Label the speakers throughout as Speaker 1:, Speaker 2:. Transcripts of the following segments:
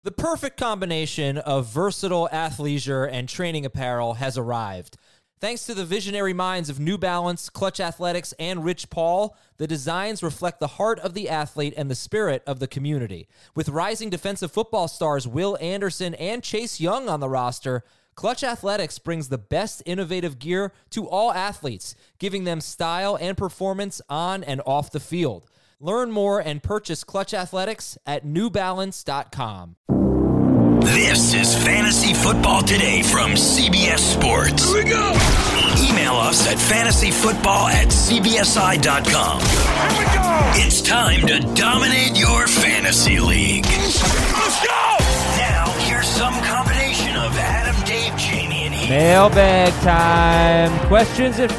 Speaker 1: The perfect combination of versatile athleisure and training apparel has arrived. Thanks to the visionary minds of New Balance, Clutch Athletics, and Rich Paul, the designs reflect the heart of the athlete and the spirit of the community. With rising defensive football stars Will Anderson and Chase Young on the roster, Clutch Athletics brings the best innovative gear to all athletes, giving them style and performance on and off the field. Learn more and purchase Clutch Athletics at newbalance.com.
Speaker 2: This is Fantasy Football Today from CBS Sports.
Speaker 3: Here we go!
Speaker 2: Email us at fantasyfootball@cbsi.com.
Speaker 3: Here we go!
Speaker 2: It's time to dominate your fantasy league.
Speaker 3: Let's go!
Speaker 2: Now, here's some combination of Adam, Dave, Jamie, and Ian.
Speaker 4: Mailbag time. Questions at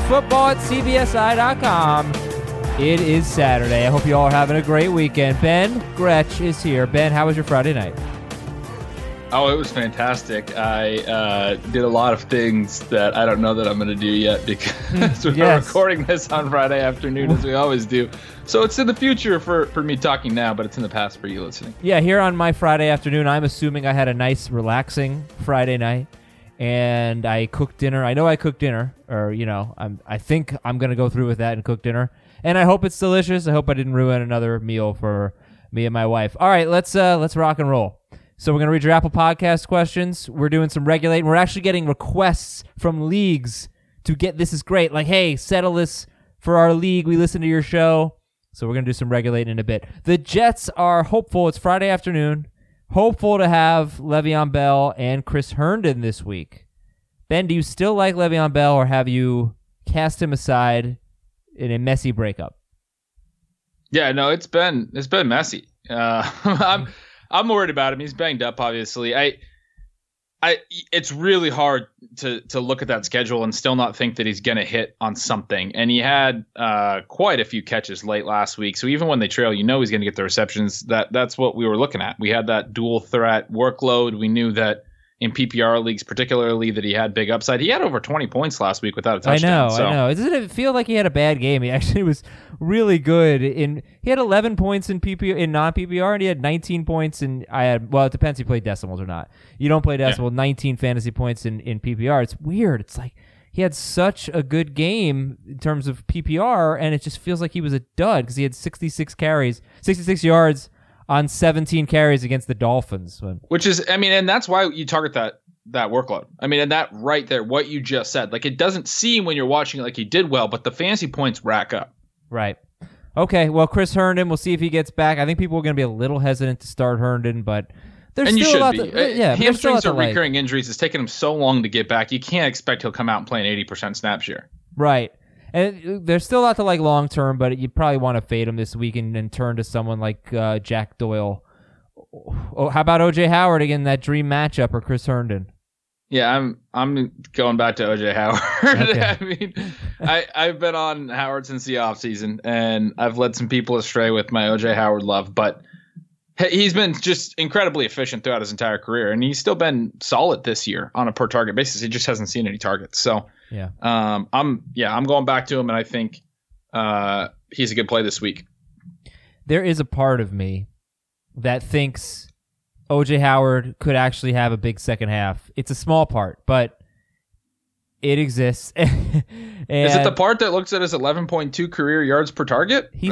Speaker 4: fantasyfootball@cbsi.com. It is Saturday. I hope you all are having a great weekend. Ben Gretsch is here. Ben, how was your Friday night?
Speaker 5: Oh, it was fantastic. I did a lot of things that I don't know that I'm going to do yet because we're recording this on Friday afternoon, as we always do. So it's in the future for me talking now, but it's in the past for you listening.
Speaker 4: Yeah, here on my Friday afternoon, I'm assuming I had a nice, relaxing Friday night, and I cooked dinner. I know I cooked dinner, or, I think I'm going to go through with that and cook dinner, and I hope it's delicious. I hope I didn't ruin another meal for me and my wife. All right, let's rock and roll. So we're going to read your Apple Podcast questions. We're doing some regulating. We're actually getting requests from leagues to get this is great. Like, hey, settle this for our league. We listen to your show. So we're going to do some regulating in a bit. The Jets are hopeful. It's Friday afternoon. Hopeful to have Le'Veon Bell and Chris Herndon this week. Ben, do you still like Le'Veon Bell, or have you cast him aside in a messy breakup?
Speaker 5: Yeah, no, it's been messy. I'm worried about him. He's banged up, obviously. It's really hard to look at that schedule and still not think that he's going to hit on something. And he had quite a few catches late last week. So even when they trail, he's going to get the receptions. That's what we were looking at. We had that dual threat workload. We knew that in PPR leagues, particularly, that he had big upside. He had over 20 points last week without a touchdown.
Speaker 4: I know. Doesn't it feel like he had a bad game? He actually was really good. He had 11 points in non-PPR, and he had 19 points it depends if you play decimals or not. You don't play decimal, 19 fantasy points in PPR. It's weird. It's like he had such a good game in terms of PPR, and it just feels like he was a dud because he had 66 yards on 17 carries against the Dolphins.
Speaker 5: Which is, and that's why you target that workload. And that right there, what you just said, like, it doesn't seem when you're watching it like he did well, but the fantasy points rack up.
Speaker 4: Right. Okay, well, Chris Herndon, we'll see if he gets back. I think people are going to be a little hesitant to start Herndon, but there's
Speaker 5: and
Speaker 4: still
Speaker 5: you
Speaker 4: a
Speaker 5: should
Speaker 4: lot
Speaker 5: be.
Speaker 4: Hamstrings
Speaker 5: are recurring injuries. It's taken him so long to get back. You can't expect he'll come out and play an 80% snap share.
Speaker 4: Right. And there's still a lot to like long term, but you probably want to fade him this week and turn to someone like Jack Doyle. Oh, how about OJ Howard again? That dream matchup, or Chris Herndon?
Speaker 5: Yeah, I'm going back to OJ Howard.
Speaker 4: Okay.
Speaker 5: I've been on Howard since the offseason, and I've led some people astray with my OJ Howard love, but he's been just incredibly efficient throughout his entire career, and he's still been solid this year on a per target basis. He just hasn't seen any targets. So
Speaker 4: yeah,
Speaker 5: I'm going back to him, and I think he's a good play this week.
Speaker 4: There is a part of me that thinks OJ Howard could actually have a big second half. It's a small part, but it exists.
Speaker 5: Is it the part that looks at his 11.2 career yards per target?
Speaker 4: He's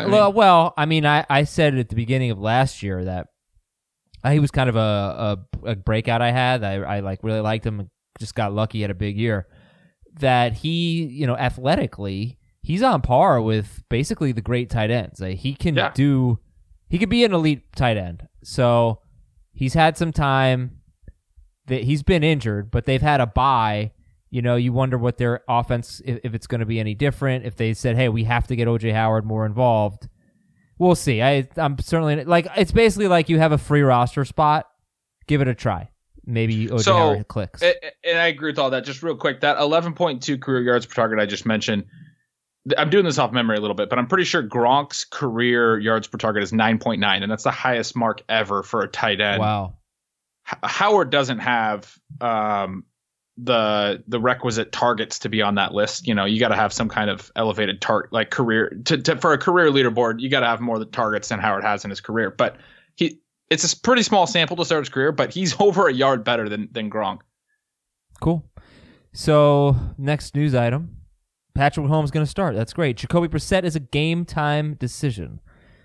Speaker 4: I said at the beginning of last year that he was kind of a breakout I had. I really liked him. Just got lucky, had a big year. That he, athletically, he's on par with basically the great tight ends. He could be an elite tight end. So he's had some time that he's been injured, but they've had a bye. You wonder what their offense, if it's going to be any different. If they said, hey, we have to get OJ Howard more involved, we'll see. I'm certainly it's basically like you have a free roster spot. Give it a try. Maybe OJ Howard clicks.
Speaker 5: And I agree with all that. Just real quick, that 11.2 career yards per target I just mentioned, I'm doing this off memory a little bit, but I'm pretty sure Gronk's career yards per target is 9.9, and that's the highest mark ever for a tight end.
Speaker 4: Wow.
Speaker 5: Howard doesn't have the requisite targets to be on that list. You got to have some kind of elevated career for a career leaderboard. You got to have more targets than Howard has in his career. But it's a pretty small sample to start his career, but he's over a yard better than Gronk.
Speaker 4: Cool. So next news item, Patrick Mahomes going to start. That's great. Jacoby Brissett is a game time decision.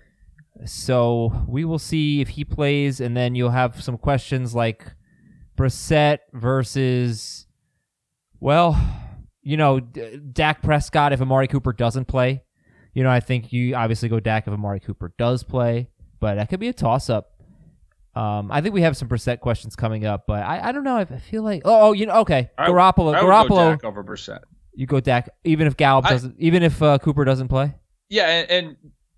Speaker 4: So we will see if he plays, and then you'll have some questions like Brissett versus, well, Dak Prescott if Amari Cooper doesn't play. I think you obviously go Dak if Amari Cooper does play, but that could be a toss-up. I think we have some Brissett questions coming up, but I don't know. I feel like okay. Garoppolo.
Speaker 5: I would go Dak over Brissett.
Speaker 4: You go Dak even if Gallup doesn't, even if Cooper doesn't play.
Speaker 5: Yeah, and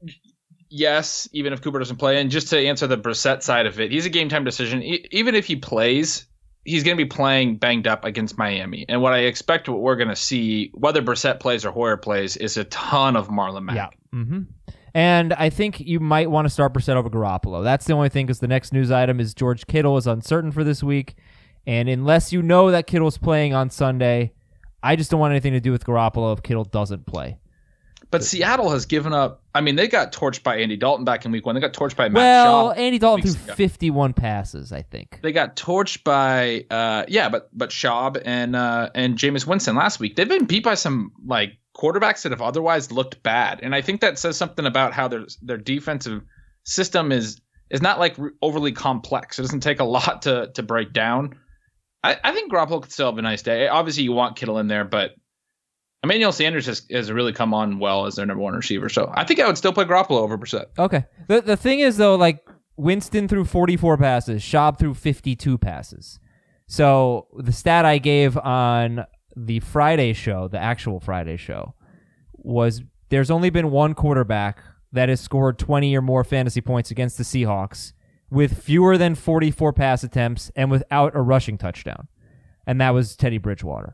Speaker 5: yes, even if Cooper doesn't play. And just to answer the Brissett side of it, he's a game time decision. Even if he plays, he's going to be playing banged up against Miami. And what I expect, what we're going to see, whether Brissett plays or Hoyer plays, is a ton of Marlon Mack.
Speaker 4: Yeah. Mm-hmm. And I think you might want to start Brissett over Garoppolo. That's the only thing, because the next news item is George Kittle is uncertain for this week. And unless you know that Kittle's playing on Sunday, I just don't want anything to do with Garoppolo if Kittle doesn't play.
Speaker 5: But Seattle has given up. I mean, they got torched by Andy Dalton back in week 1. They got torched by Matt Schaub.
Speaker 4: Well, Andy Dalton threw 51 passes, I think.
Speaker 5: They got torched by but Schaub and Jameis Winston last week. They've been beat by some quarterbacks that have otherwise looked bad, and I think that says something about how their defensive system is not overly complex. It doesn't take a lot to break down. I think Garoppolo could still have a nice day. Obviously, you want Kittle in there, but Emmanuel Sanders has really come on well as their number 1 receiver. So I think I would still play Garoppolo over Brissett.
Speaker 4: Okay. The thing is, though, Winston threw 44 passes. Schaub threw 52 passes. So the stat I gave on the Friday show, the actual Friday show, was there's only been one quarterback that has scored 20 or more fantasy points against the Seahawks with fewer than 44 pass attempts and without a rushing touchdown. And that was Teddy Bridgewater.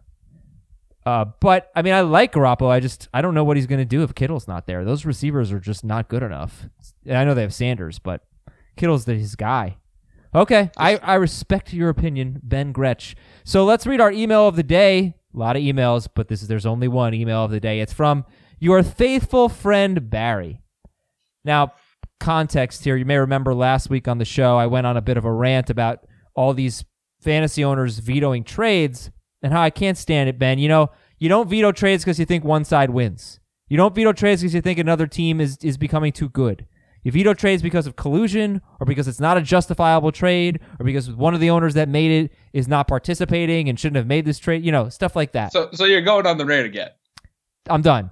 Speaker 4: But, I mean, I like Garoppolo. I don't know what he's going to do if Kittle's not there. Those receivers are just not good enough. And I know they have Sanders, but Kittle's his guy. Okay, I respect your opinion, Ben Gretsch. So let's read our email of the day. A lot of emails, but there's only one email of the day. It's from your faithful friend, Barry. Now, context here. You may remember last week on the show, I went on a bit of a rant about all these fantasy owners vetoing trades and how I can't stand it, Ben. You don't veto trades because you think one side wins. You don't veto trades because you think another team is becoming too good. You veto trades because of collusion, or because it's not a justifiable trade, or because one of the owners that made it is not participating and shouldn't have made this trade. Stuff like that.
Speaker 5: So you're going on the rant again.
Speaker 4: I'm done.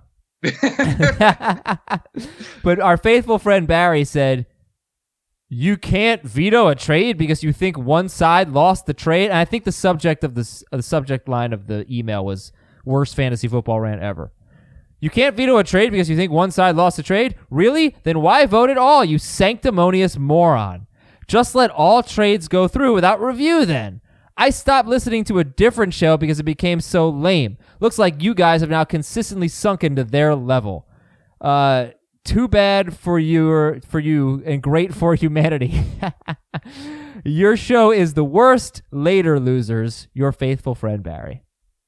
Speaker 4: But our faithful friend Barry said, you can't veto a trade because you think one side lost the trade. And I think the subject of the subject line of the email was worst fantasy football rant ever. You can't veto a trade because you think one side lost the trade? Really? Then why vote at all, you sanctimonious moron? Just let all trades go through without review then. I stopped listening to a different show because it became so lame. Looks like you guys have now consistently sunk into their level. Too bad for you and great for humanity. Your show is the worst. Later, losers. Your faithful friend, Barry.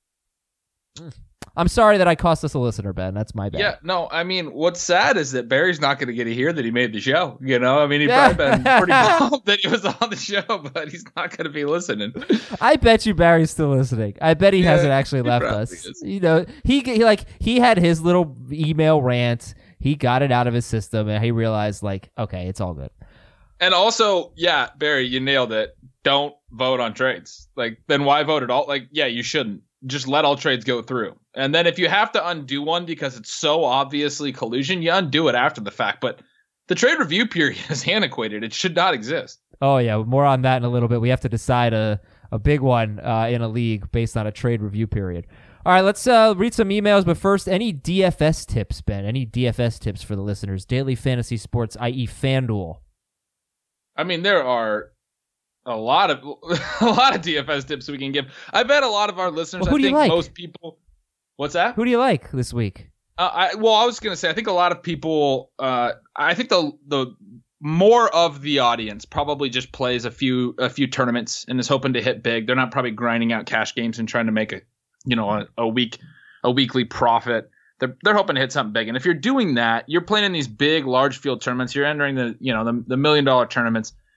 Speaker 4: I'm sorry that I cost us a listener, Ben. That's my bad.
Speaker 5: Yeah, no, I mean, what's sad is that Barry's not going to get to hear that he made the show. I mean, he'd probably been pretty bummed that he was on the show, but he's not going to be listening.
Speaker 4: I bet you Barry's still listening. I bet he hasn't actually left us. Is. He had his little email rant. He got it out of his system, and he realized, okay, it's all good.
Speaker 5: And also, yeah, Barry, you nailed it. Don't vote on trades. Then why vote at all? You shouldn't. Just let all trades go through. And then if you have to undo one because it's so obviously collusion, you undo it after the fact. But the trade review period is antiquated. It should not exist.
Speaker 4: Oh, yeah. More on that in a little bit. We have to decide a big one in a league based on a trade review period. All right, let's read some emails. But first, any DFS tips, Ben? Any DFS tips for the listeners? Daily Fantasy Sports, i.e. FanDuel.
Speaker 5: I mean, there are a lot of DFS tips we can give. I bet a lot of our listeners,
Speaker 4: well, who do you like?
Speaker 5: Most people. What's that?
Speaker 4: Who do you like this week?
Speaker 5: I was going to say, I think a lot of people, I think the more of the audience probably just plays a few tournaments and is hoping to hit big. They're not probably grinding out cash games and trying to make a weekly profit. They're hoping to hit something big. And if you're doing that, you're playing in these big, large field tournaments. You're entering the $1 million tournaments.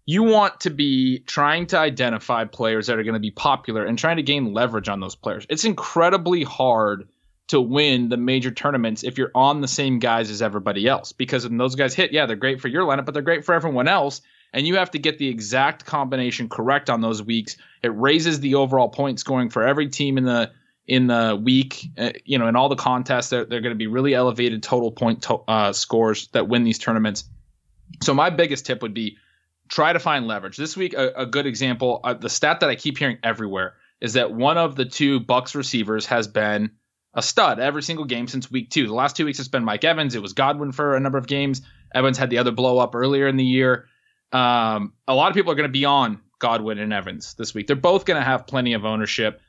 Speaker 5: you want to be trying to identify players that are going to be popular and trying to gain leverage on those players. It's incredibly hard to win the major tournaments if you're on the same guys as everybody else, because when those guys hit, yeah, they're great for your lineup, but they're great for everyone else. And you have to get the exact combination correct on those weeks. It raises the overall point scoring for every team in the week. In all the contests, they're going to be really elevated total point scores that win these tournaments. So my biggest tip would be try to find leverage. This week, a good example, the stat that I keep hearing everywhere is that one of the two Bucs receivers has been a stud every single game since week 2. The last 2 weeks, it's been Mike Evans. It was Godwin for a number of games. Evans had the other blow up earlier in the year. A lot of people are going to be on Godwin and Evans this week. They're both going to have plenty of ownership.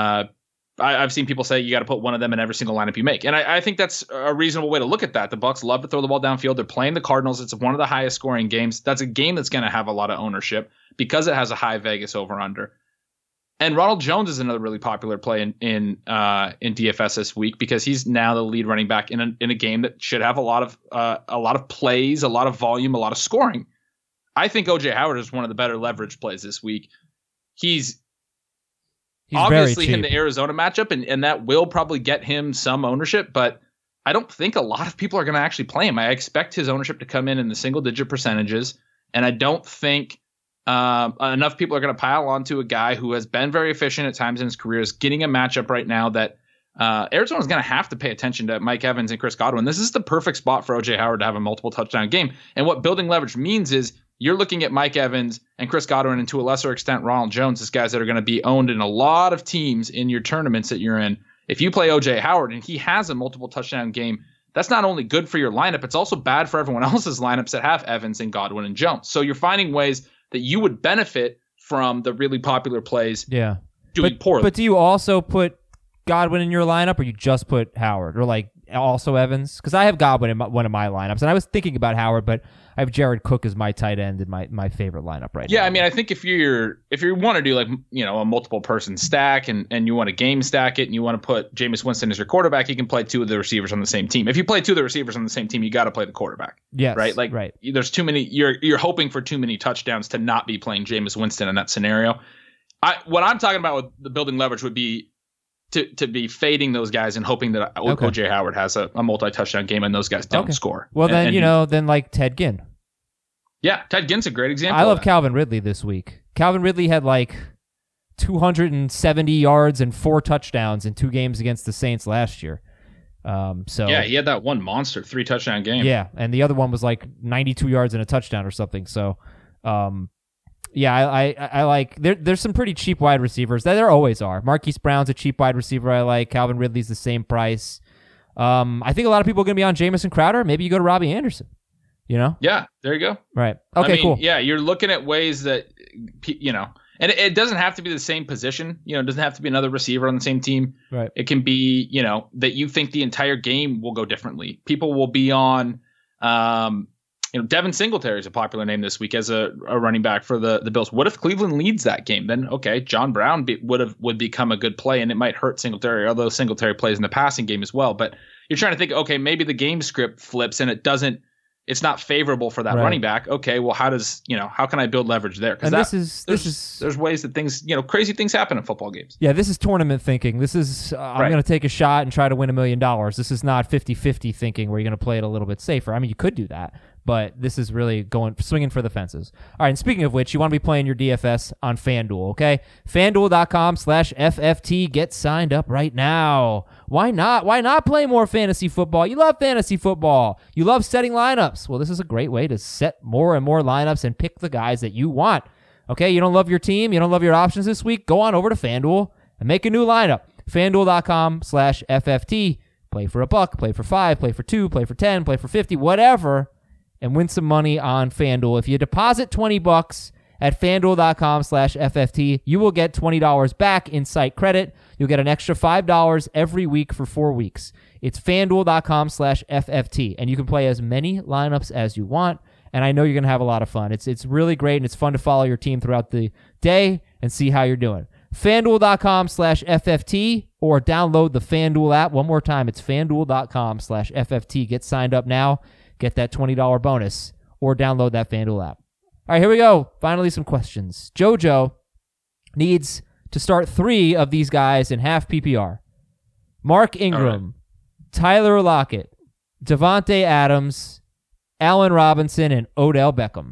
Speaker 5: I've seen people say you got to put one of them in every single lineup you make. And I think that's a reasonable way to look at that. The Bucs love to throw the ball downfield. They're playing the Cardinals. It's one of the highest scoring games. That's a game that's going to have a lot of ownership because it has a high Vegas over under. And Ronald Jones is another really popular play in DFS this week because he's now the lead running back in a game that should have a lot of plays, a lot of volume, a lot of scoring. I think OJ Howard is one of the better leverage plays this week. He's obviously in the Arizona matchup, and that will probably get him some ownership, but I don't think a lot of people are going to actually play him. I expect his ownership to come in the single-digit percentages, and I don't think enough people are going to pile onto a guy who has been very efficient at times in his career, is getting a matchup right now that Arizona's going to have to pay attention to Mike Evans and Chris Godwin. This is the perfect spot for OJ Howard to have a multiple touchdown game, and what building leverage means is you're looking at Mike Evans and Chris Godwin, and to a lesser extent Ronald Jones, as guys that are going to be owned in a lot of teams in your tournaments that you're in. If you play OJ Howard and he has a multiple touchdown game, that's not only good for your lineup, it's also bad for everyone else's lineups that have Evans and Godwin and Jones. So you're finding ways that you would benefit from the really popular plays doing poorly.
Speaker 4: But do you also put Godwin in your lineup, or you just put Howard, or like also Evans? Because I have Godwin in one of my lineups, and I was thinking about Howard, but I have Jared Cook as my tight end in my favorite lineup right now.
Speaker 5: Yeah, I mean, I think if you want to do like, a multiple person stack and you want to game stack it and you want to put Jameis Winston as your quarterback, you can play 2 of the receivers on the same team. If you play 2 of the receivers on the same team, you got to play the quarterback.
Speaker 4: Yes,
Speaker 5: right? Like,
Speaker 4: right.
Speaker 5: There's too many. You're hoping for too many touchdowns to not be playing Jameis Winston in that scenario. What I'm talking about with the building leverage would be to be fading those guys and hoping that OJ Howard has a multi-touchdown game and those guys don't score.
Speaker 4: Well, then then like Ted Ginn.
Speaker 5: Yeah, Ted Ginn's a great example.
Speaker 4: I love Calvin Ridley this week. Calvin Ridley had like 270 yards and 4 touchdowns in 2 games against the Saints last year.
Speaker 5: Yeah, he had that one monster 3 touchdown game.
Speaker 4: Yeah, and the other one was like 92 yards and a touchdown or something. So, I like. There's some pretty cheap wide receivers. There always are. Marquise Brown's a cheap wide receiver I like. Calvin Ridley's the same price. I think a lot of people are going to be on Jamison Crowder. Maybe you go to Robbie Anderson.
Speaker 5: Yeah, there you go.
Speaker 4: Right. Okay, cool.
Speaker 5: Yeah, you're looking at ways that, and it doesn't have to be the same position. It doesn't have to be another receiver on the same team.
Speaker 4: Right.
Speaker 5: It can be, that you think the entire game will go differently. People will be on, Devin Singletary is a popular name this week as a running back for the Bills. What if Cleveland leads that game? Then, okay, John Brown would become a good play, and it might hurt Singletary, although Singletary plays in the passing game as well. But you're trying to think, okay, maybe the game script flips and it's not favorable for that running back. Okay, well, how can I build leverage there? Because there's ways that things, crazy things happen in football games.
Speaker 4: Yeah, this is tournament thinking. This is, I'm going to take a shot and try to win $1 million. This is not 50-50 thinking where you're going to play it a little bit safer. I mean, you could do that, but this is really swinging for the fences. All right, and speaking of which, you want to be playing your DFS on FanDuel, okay? FanDuel.com/FFT. Get signed up right now. Why not? Why not play more fantasy football? You love fantasy football. You love setting lineups. Well, this is a great way to set more and more lineups and pick the guys that you want. Okay, you don't love your team, you don't love your options this week, go on over to FanDuel and make a new lineup. FanDuel.com/FFT. Play for $1, play for $5, play for $2, play for $10, play for $50, whatever, and win some money on FanDuel. If you deposit $20 at FanDuel.com/FFT, you will get $20 back in site credit. You'll get an extra $5 every week for 4 weeks. It's FanDuel.com/FFT, and you can play as many lineups as you want, and I know you're going to have a lot of fun. It's really great, and it's fun to follow your team throughout the day and see how you're doing. FanDuel.com/FFT, or download the FanDuel app. One more time, it's FanDuel.com/FFT. Get signed up now. Get that $20 bonus, or download that FanDuel app. All right, here we go. Finally, some questions. JoJo needs to start 3 of these guys in half PPR. Mark Ingram, Tyler Lockett, Devontae Adams, Allen Robinson, and Odell Beckham.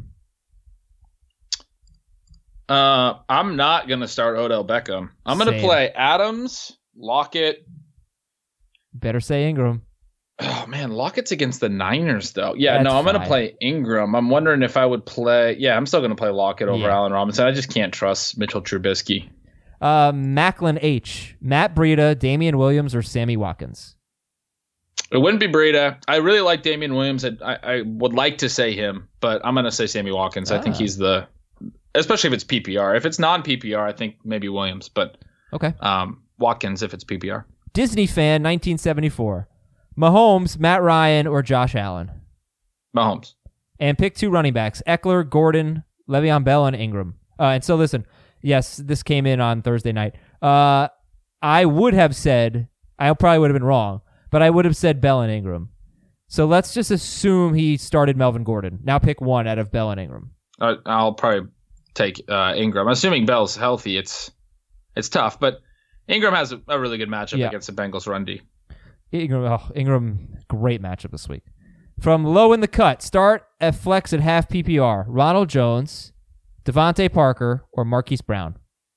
Speaker 5: I'm not going to start Odell Beckham. I'm going to play Adams, Lockett.
Speaker 4: Better say Ingram.
Speaker 5: Oh, man, Lockett's against the Niners, though. Yeah,
Speaker 4: That's
Speaker 5: I'm going to
Speaker 4: fine.
Speaker 5: play Ingram. I'm wondering if I would play. Yeah, I'm still going to play Lockett over Allen Robinson. I just can't trust Mitchell Trubisky.
Speaker 4: Macklin H, Matt Breida, Damian Williams, or Sammy Watkins?
Speaker 5: It wouldn't be Breida. I really like Damian Williams. I would like to say him, but I'm going to say Sammy Watkins. I think he's especially if it's PPR. If it's non-PPR, I think maybe Williams, but
Speaker 4: okay.
Speaker 5: Watkins if it's PPR.
Speaker 4: Disney fan, 1974. Mahomes, Matt Ryan, or Josh Allen?
Speaker 5: Mahomes.
Speaker 4: And pick 2 running backs, Eckler, Gordon, Le'Veon Bell, and Ingram. And so listen, yes, this came in on Thursday night. I would have said, I probably would have been wrong, but I would have said Bell and Ingram. So let's just assume he started Melvin Gordon. Now pick 1 out of Bell and Ingram.
Speaker 5: I'll probably take Ingram. Assuming Bell's healthy, it's tough, but Ingram has a really good matchup against the Bengals run D.
Speaker 4: Ingram, great matchup this week. From low in the cut, start at flex at half PPR. Ronald Jones, Devontae Parker, or Marquise Brown?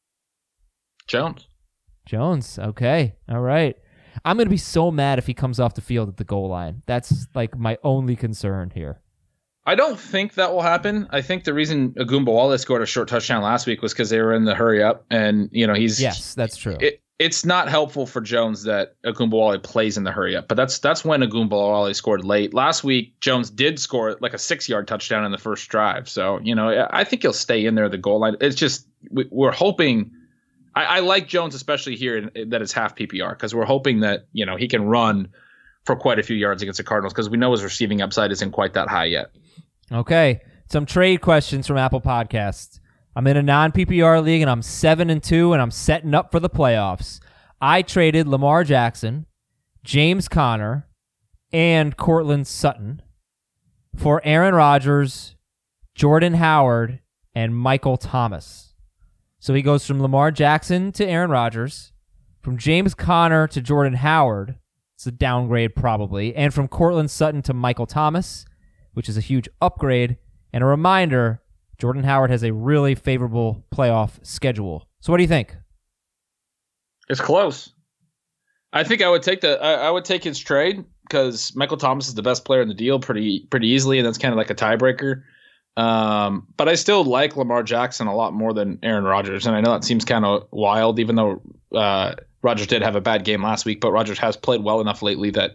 Speaker 4: Jones, okay. All right. I'm going to be so mad if he comes off the field at the goal line. That's like my only concern here.
Speaker 5: I don't think that will happen. I think the reason Ogunbowale scored a short touchdown last week was because they were in the hurry up, and
Speaker 4: Yes, that's true.
Speaker 5: It's not helpful for Jones that Ogunbowale plays in the hurry up, but that's when Ogunbowale scored late. Last week, Jones did score like a 6-yard touchdown in the first drive. So, I think he'll stay in there at the goal line. It's just, we're hoping, I like Jones, especially here that it's half PPR, because we're hoping that, he can run for quite a few yards against the Cardinals, because we know his receiving upside isn't quite that high yet.
Speaker 4: Okay. Some trade questions from Apple Podcasts. I'm in a non-PPR league, and I'm 7-2, and I'm setting up for the playoffs. I traded Lamar Jackson, James Conner, and Cortland Sutton for Aaron Rodgers, Jordan Howard, and Michael Thomas. So he goes from Lamar Jackson to Aaron Rodgers, from James Conner to Jordan Howard. It's a downgrade probably. And from Cortland Sutton to Michael Thomas, which is a huge upgrade. And a reminder, Jordan Howard has a really favorable playoff schedule. So what do you think?
Speaker 5: It's close. I think I would take I would take his trade because Michael Thomas is the best player in the deal pretty easily, and that's kind of like a tiebreaker. But I still like Lamar Jackson a lot more than Aaron Rodgers, and I know that seems kind of wild, even though Rodgers did have a bad game last week, but Rodgers has played well enough lately that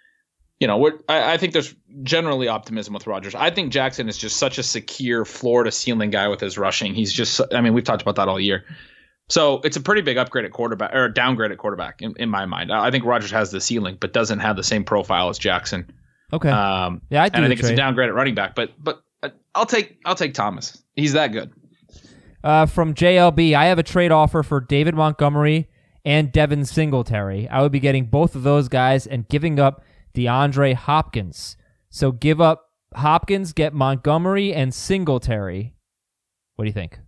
Speaker 5: I think there's generally optimism with Rodgers. I think Jackson is just such a secure floor to ceiling guy with his rushing. He's just, we've talked about that all year. So it's a pretty big upgrade at quarterback or downgrade at quarterback in my mind. I think Rodgers has the ceiling, but doesn't have the same profile as Jackson.
Speaker 4: Okay.
Speaker 5: Yeah, I think it's a downgrade at running back, but I'll take Thomas. He's that good.
Speaker 4: From JLB, I have a trade offer for David Montgomery and Devin Singletary. I would be getting both of those guys and giving up DeAndre Hopkins. So give up Hopkins, get Montgomery and Singletary. What do you think?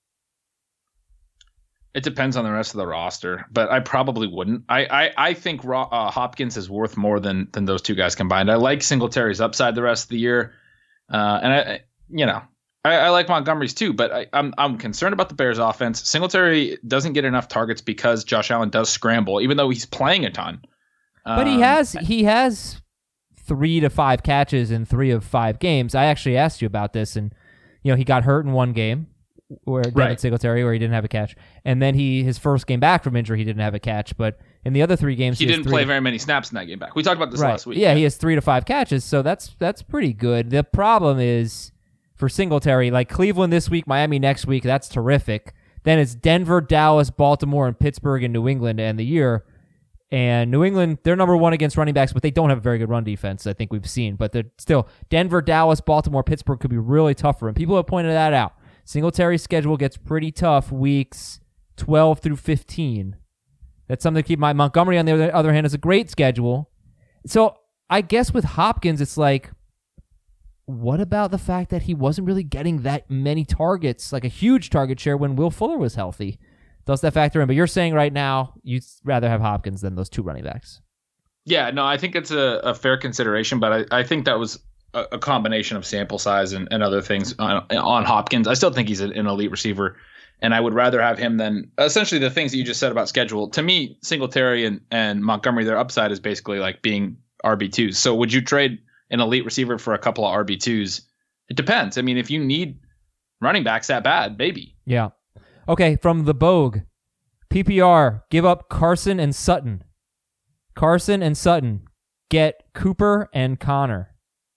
Speaker 5: It depends on the rest of the roster, but I probably wouldn't. I think Hopkins is worth more than those two guys combined. I like Singletary's upside the rest of the year, and I like Montgomery's too. But I'm concerned about the Bears' offense. Singletary doesn't get enough targets because Josh Allen does scramble, even though he's playing a ton.
Speaker 4: But he has 3 to 5 catches in 3 of 5 games. I actually asked you about this, and he got hurt in one game where Devin Singletary, where he didn't have a catch, and then his first game back from injury, he didn't have a catch. But in the other 3 games,
Speaker 5: he didn't play very many snaps in that game back. We talked about this last week.
Speaker 4: Yeah, he has 3 to 5 catches, so that's pretty good. The problem is for Singletary, like Cleveland this week, Miami next week. That's terrific. Then it's Denver, Dallas, Baltimore, and Pittsburgh and New England to end the year. And New England, they're number 1 against running backs, but they don't have a very good run defense, I think we've seen. But they're still, Denver, Dallas, Baltimore, Pittsburgh could be really tough for him. People have pointed that out. Singletary's schedule gets pretty tough weeks 12 through 15. That's something to keep in mind. Montgomery, on the other hand, is a great schedule. So I guess with Hopkins, it's like, what about the fact that he wasn't really getting that many targets, like a huge target share when Will Fuller was healthy? Does that factor in? But you're saying right now you'd rather have Hopkins than those two running backs.
Speaker 5: Yeah, no, I think it's a fair consideration, but I think that was a combination of sample size and other things on Hopkins. I still think he's an elite receiver, and I would rather have him than essentially the things that you just said about schedule. To me, Singletary and Montgomery, their upside is basically like being RB2s. So would you trade an elite receiver for a couple of RB2s? It depends. I mean, if you need running backs that bad, maybe.
Speaker 4: Yeah. Okay, from the Bogue. PPR, give up Carson and Sutton. Carson and Sutton. Get Cooper and Connor.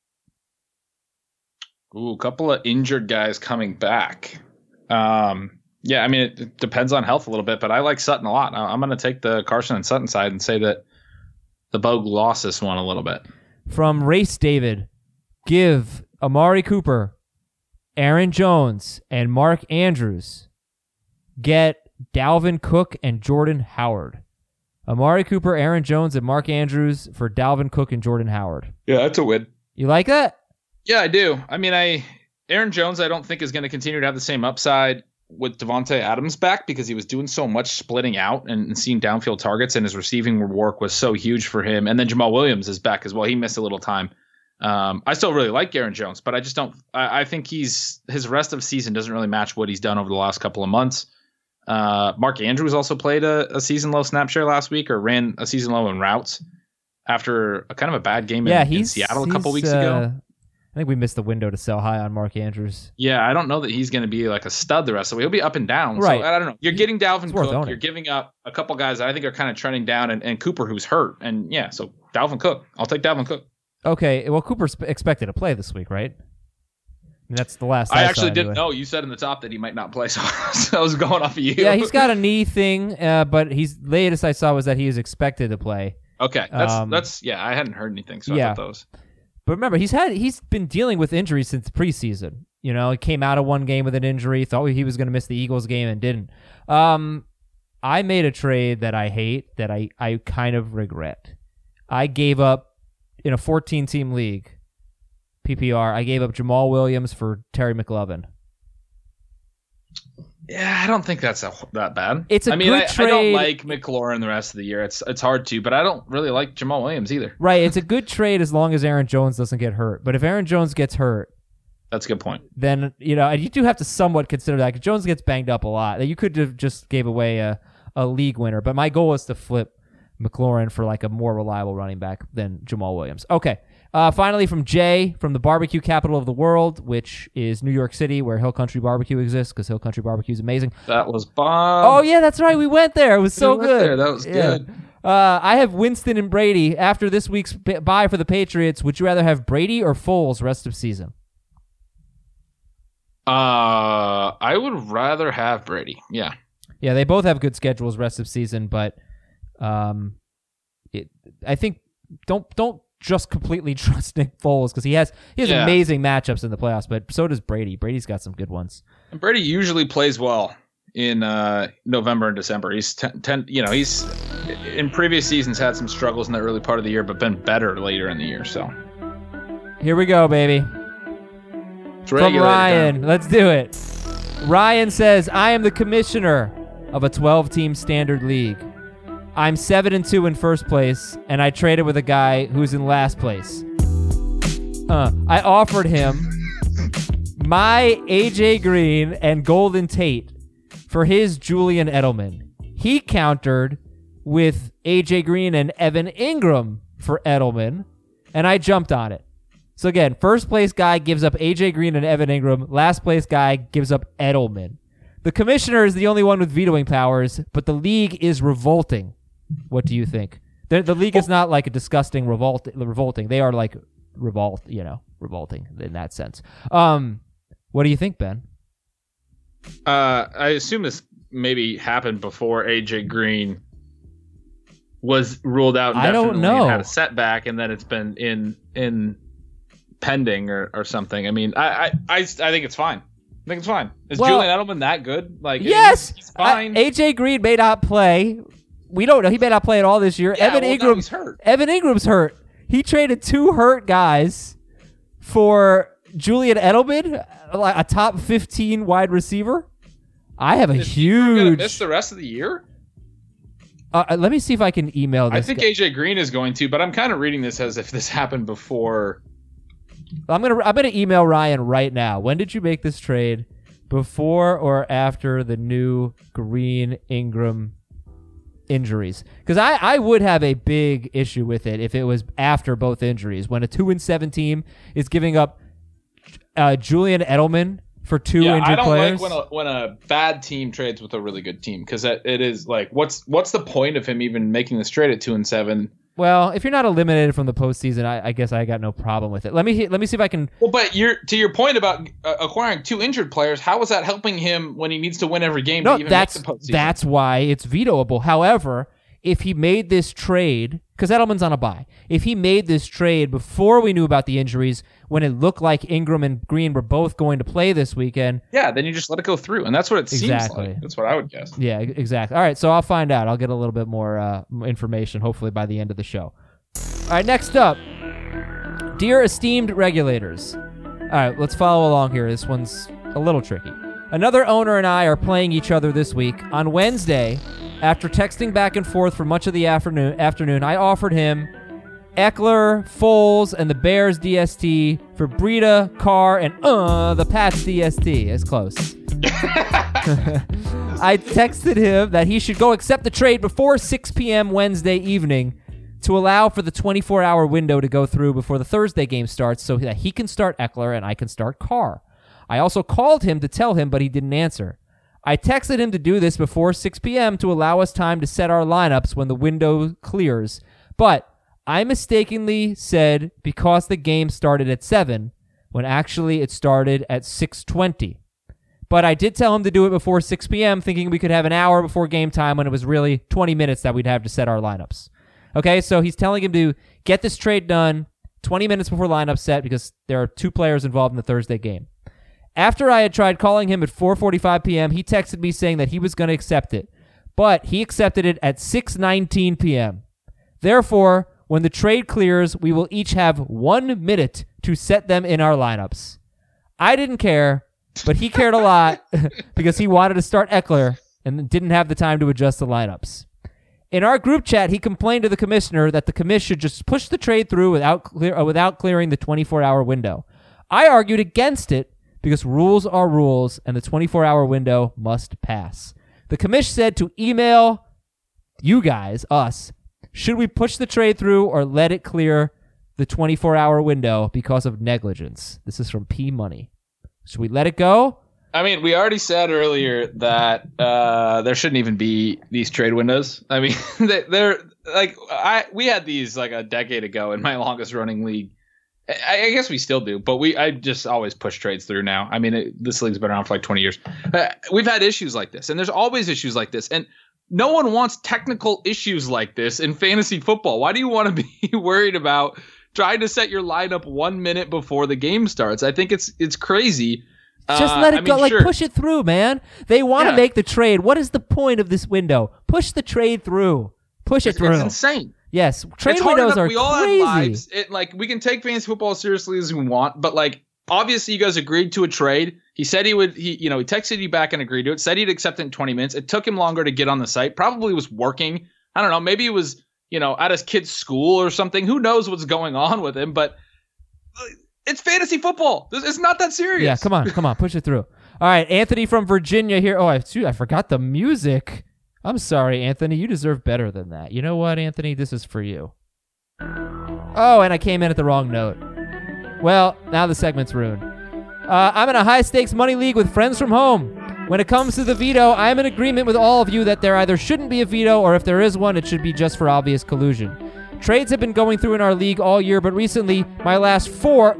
Speaker 5: Ooh, a couple of injured guys coming back. Yeah, I mean, it depends on health a little bit, but I like Sutton a lot. I'm going to take the Carson and Sutton side and say that the Bogue lost this one a little bit.
Speaker 4: From Race David, give Amari Cooper, Aaron Jones, and Mark Andrews. Get Dalvin Cook and Jordan Howard. Amari Cooper, Aaron Jones, and Mark Andrews for Dalvin Cook and Jordan Howard.
Speaker 5: Yeah, that's a win.
Speaker 4: You like that?
Speaker 5: Yeah, I do. I mean, Aaron Jones, I don't think is going to continue to have the same upside with Devontae Adams back because he was doing so much splitting out and seeing downfield targets, and his receiving work was so huge for him. And then Jamal Williams is back as well. He missed a little time. I still really like Aaron Jones, but I just don't. I think his rest of season doesn't really match what he's done over the last couple of months. Mark Andrews also played a season low snap share last week, or ran a season low in routes after a kind of a bad game in Seattle a couple weeks ago.
Speaker 4: I think we missed the window to sell high on Mark Andrews.
Speaker 5: Yeah, I don't know that he's going to be like a stud the rest of the way. He'll be up and down.
Speaker 4: Right.
Speaker 5: So I don't know. You're getting Dalvin Cook.
Speaker 4: Owning.
Speaker 5: You're giving up a couple guys that I think are kind of trending down, and Cooper, who's hurt. And yeah, so Dalvin Cook. I'll take Dalvin Cook.
Speaker 4: Okay, well, Cooper's expected to play this week, right? And that's the last
Speaker 5: I actually didn't
Speaker 4: anyway.
Speaker 5: know. You said in the top that he might not play, so I was going off of you.
Speaker 4: Yeah, he's got a knee thing, but latest I saw was that he is expected to play.
Speaker 5: Okay, that's yeah. I hadn't heard anything, so I thought those.
Speaker 4: But remember, he's been dealing with injuries since preseason. You know, he came out of one game with an injury, thought he was going to miss the Eagles game and didn't. I made a trade that I hate, that I kind of regret. I gave up, in a 14-team league, PPR, I gave up Jamal Williams for Terry McLovin.
Speaker 5: Yeah, I don't think that's that bad.
Speaker 4: It's a good trade.
Speaker 5: I don't like McLaurin the rest of the year. It's hard to, but I don't really like Jamal Williams either.
Speaker 4: Right, it's a good trade as long as Aaron Jones doesn't get hurt. But if Aaron Jones gets hurt,
Speaker 5: that's a good point.
Speaker 4: Then, and you do have to somewhat consider that. 'Cause Jones gets banged up a lot. You could have just gave away a league winner. But my goal is to flip McLaurin for like a more reliable running back than Jamal Williams. Okay. Finally, from Jay, from the barbecue capital of the world, which is New York City, where Hill Country Barbecue exists, because Hill Country Barbecue is amazing.
Speaker 5: That was bomb.
Speaker 4: Oh, yeah, that's right. We went there. It was so good.
Speaker 5: That was good.
Speaker 4: I have Winston and Brady. After this week's bye for the Patriots, would you rather have Brady or Foles rest of season?
Speaker 5: I would rather have Brady. Yeah.
Speaker 4: Yeah, they both have good schedules rest of season, but I think don't just completely trust Nick Foles, because he has amazing matchups in the playoffs, but so does Brady. Brady's got some good ones.
Speaker 5: And Brady usually plays well in November and December. He's he's in previous seasons had some struggles in the early part of the year, but been better later in the year. So
Speaker 4: here we go, baby. From Ryan, let's do it. Ryan says, I am the commissioner of a 12-team standard league. I'm 7-2 in first place, and I traded with a guy who's in last place. I offered him my AJ Green and Golden Tate for his Julian Edelman. He countered with AJ Green and Evan Ingram for Edelman, and I jumped on it. So again, first place guy gives up AJ Green and Evan Ingram. Last place guy gives up Edelman. The commissioner is the only one with vetoing powers, but the league is revolting. What do you think? The league is not like a disgusting revolting. They are like revolting in that sense. What do you think, Ben?
Speaker 5: I assume this maybe happened before AJ Green was ruled out indefinitely.
Speaker 4: I don't know.
Speaker 5: And had a setback, and then it's been in pending or something. I mean, I think it's fine. I think it's fine. Is Julian Edelman that good? Like,
Speaker 4: yes,
Speaker 5: he's fine.
Speaker 4: AJ Green may not play. We don't know. He may not play at all this year.
Speaker 5: Yeah,
Speaker 4: Evan Ingram's
Speaker 5: hurt.
Speaker 4: Evan Ingram's hurt. He traded two hurt guys for Julian Edelman, a top 15 wide receiver? I have a
Speaker 5: Gonna
Speaker 4: huge.
Speaker 5: miss the rest of the year.
Speaker 4: Let me see if I can email this.
Speaker 5: I think AJ Green is going to, but I'm kind of reading this as if this happened before.
Speaker 4: I'm gonna email Ryan right now. When did you make this trade? Before or after the new Green Ingram injuries? Because I would have a big issue with it if it was after both injuries. When a 2-7 team is giving up Julian Edelman for two injured
Speaker 5: I don't
Speaker 4: players.
Speaker 5: like when a bad team trades with a really good team, because it is like, what's the point of him even making this trade at 2-7?
Speaker 4: Well, if you're not eliminated from the postseason, I guess I got no problem with it. Let me see if I can.
Speaker 5: Well, but to your point about acquiring two injured players, how is that helping him when he needs to win every game?
Speaker 4: No,
Speaker 5: to even make the postseason?
Speaker 4: that's why it's vetoable. However, if he made this trade, because Edelman's on a bye, if he made this trade before we knew about the injuries, when it looked like Ingram and Green were both going to play this weekend,
Speaker 5: yeah, then you just let it go through, and that's what it seems like. That's what I would guess.
Speaker 4: Yeah, exactly. All right, so I'll find out. I'll get a little bit more information, hopefully by the end of the show. All right, next up, dear esteemed regulators. All right, let's follow along here. This one's a little tricky. Another owner and I are playing each other this week. On Wednesday, after texting back and forth for much of the afternoon, I offered him Eckler, Foles, and the Bears DST for Breida, Carr, and the Pats DST. It's close. I texted him that he should go accept the trade before 6 p.m. Wednesday evening to allow for the 24-hour window to go through before the Thursday game starts so that he can start Eckler and I can start Carr. I also called him to tell him, but he didn't answer. I texted him to do this before 6 p.m. to allow us time to set our lineups when the window clears, but I mistakenly said because the game started at 7, when actually it started at 6:20. But I did tell him to do it before 6 p.m., thinking we could have an hour before game time when it was really 20 minutes that we'd have to set our lineups. Okay, so he's telling him to get this trade done 20 minutes before lineup set because there are 2 players involved in the Thursday game. After I had tried calling him at 4:45 p.m., he texted me saying that he was going to accept it, but he accepted it at 6:19 p.m. Therefore, when the trade clears, we will each have 1 minute to set them in our lineups. I didn't care, but he cared a lot because he wanted to start Eckler and didn't have the time to adjust the lineups. In our group chat, he complained to the commissioner that the commish should just push the trade through without clearing the 24-hour window. I argued against it because rules are rules and the 24-hour window must pass. The commish said to email you guys, us, should we push the trade through or let it clear the 24-hour window because of negligence? This is from P Money. Should we let it go?
Speaker 5: I mean, we already said earlier that there shouldn't even be these trade windows. I mean, they're like we had these like a decade ago in my longest running league. I guess we still do, but I just always push trades through now. I mean, this league's been around for like 20 years. We've had issues like this, and there's always issues like this. And no one wants technical issues like this in fantasy football. Why do you want to be worried about trying to set your lineup 1 minute before the game starts? I think it's crazy.
Speaker 4: Just let it go. Sure. Push it through, man. They want to make the trade. What is the point of this window? Push the trade through. Push it through.
Speaker 5: It's insane.
Speaker 4: Yes, trade windows are
Speaker 5: we all
Speaker 4: crazy.
Speaker 5: Have lives. We can take fantasy football as seriously as we want, but like obviously you guys agreed to a trade. He said he would. He texted you back and agreed to it. Said he'd accept it in 20 minutes. It took him longer to get on the site. Probably was working. I don't know. Maybe he was at his kid's school or something. Who knows what's going on with him? But it's fantasy football. It's not that serious.
Speaker 4: Yeah, come on, push it through. All right, Anthony from Virginia here. Oh, I forgot the music. I'm sorry, Anthony. You deserve better than that. You know what, Anthony? This is for you. Oh, and I came in at the wrong note. Well, now the segment's ruined. I'm in a high-stakes money league with friends from home. When it comes to the veto, I am in agreement with all of you that there either shouldn't be a veto or if there is one, it should be just for obvious collusion. Trades have been going through in our league all year, but recently, my last four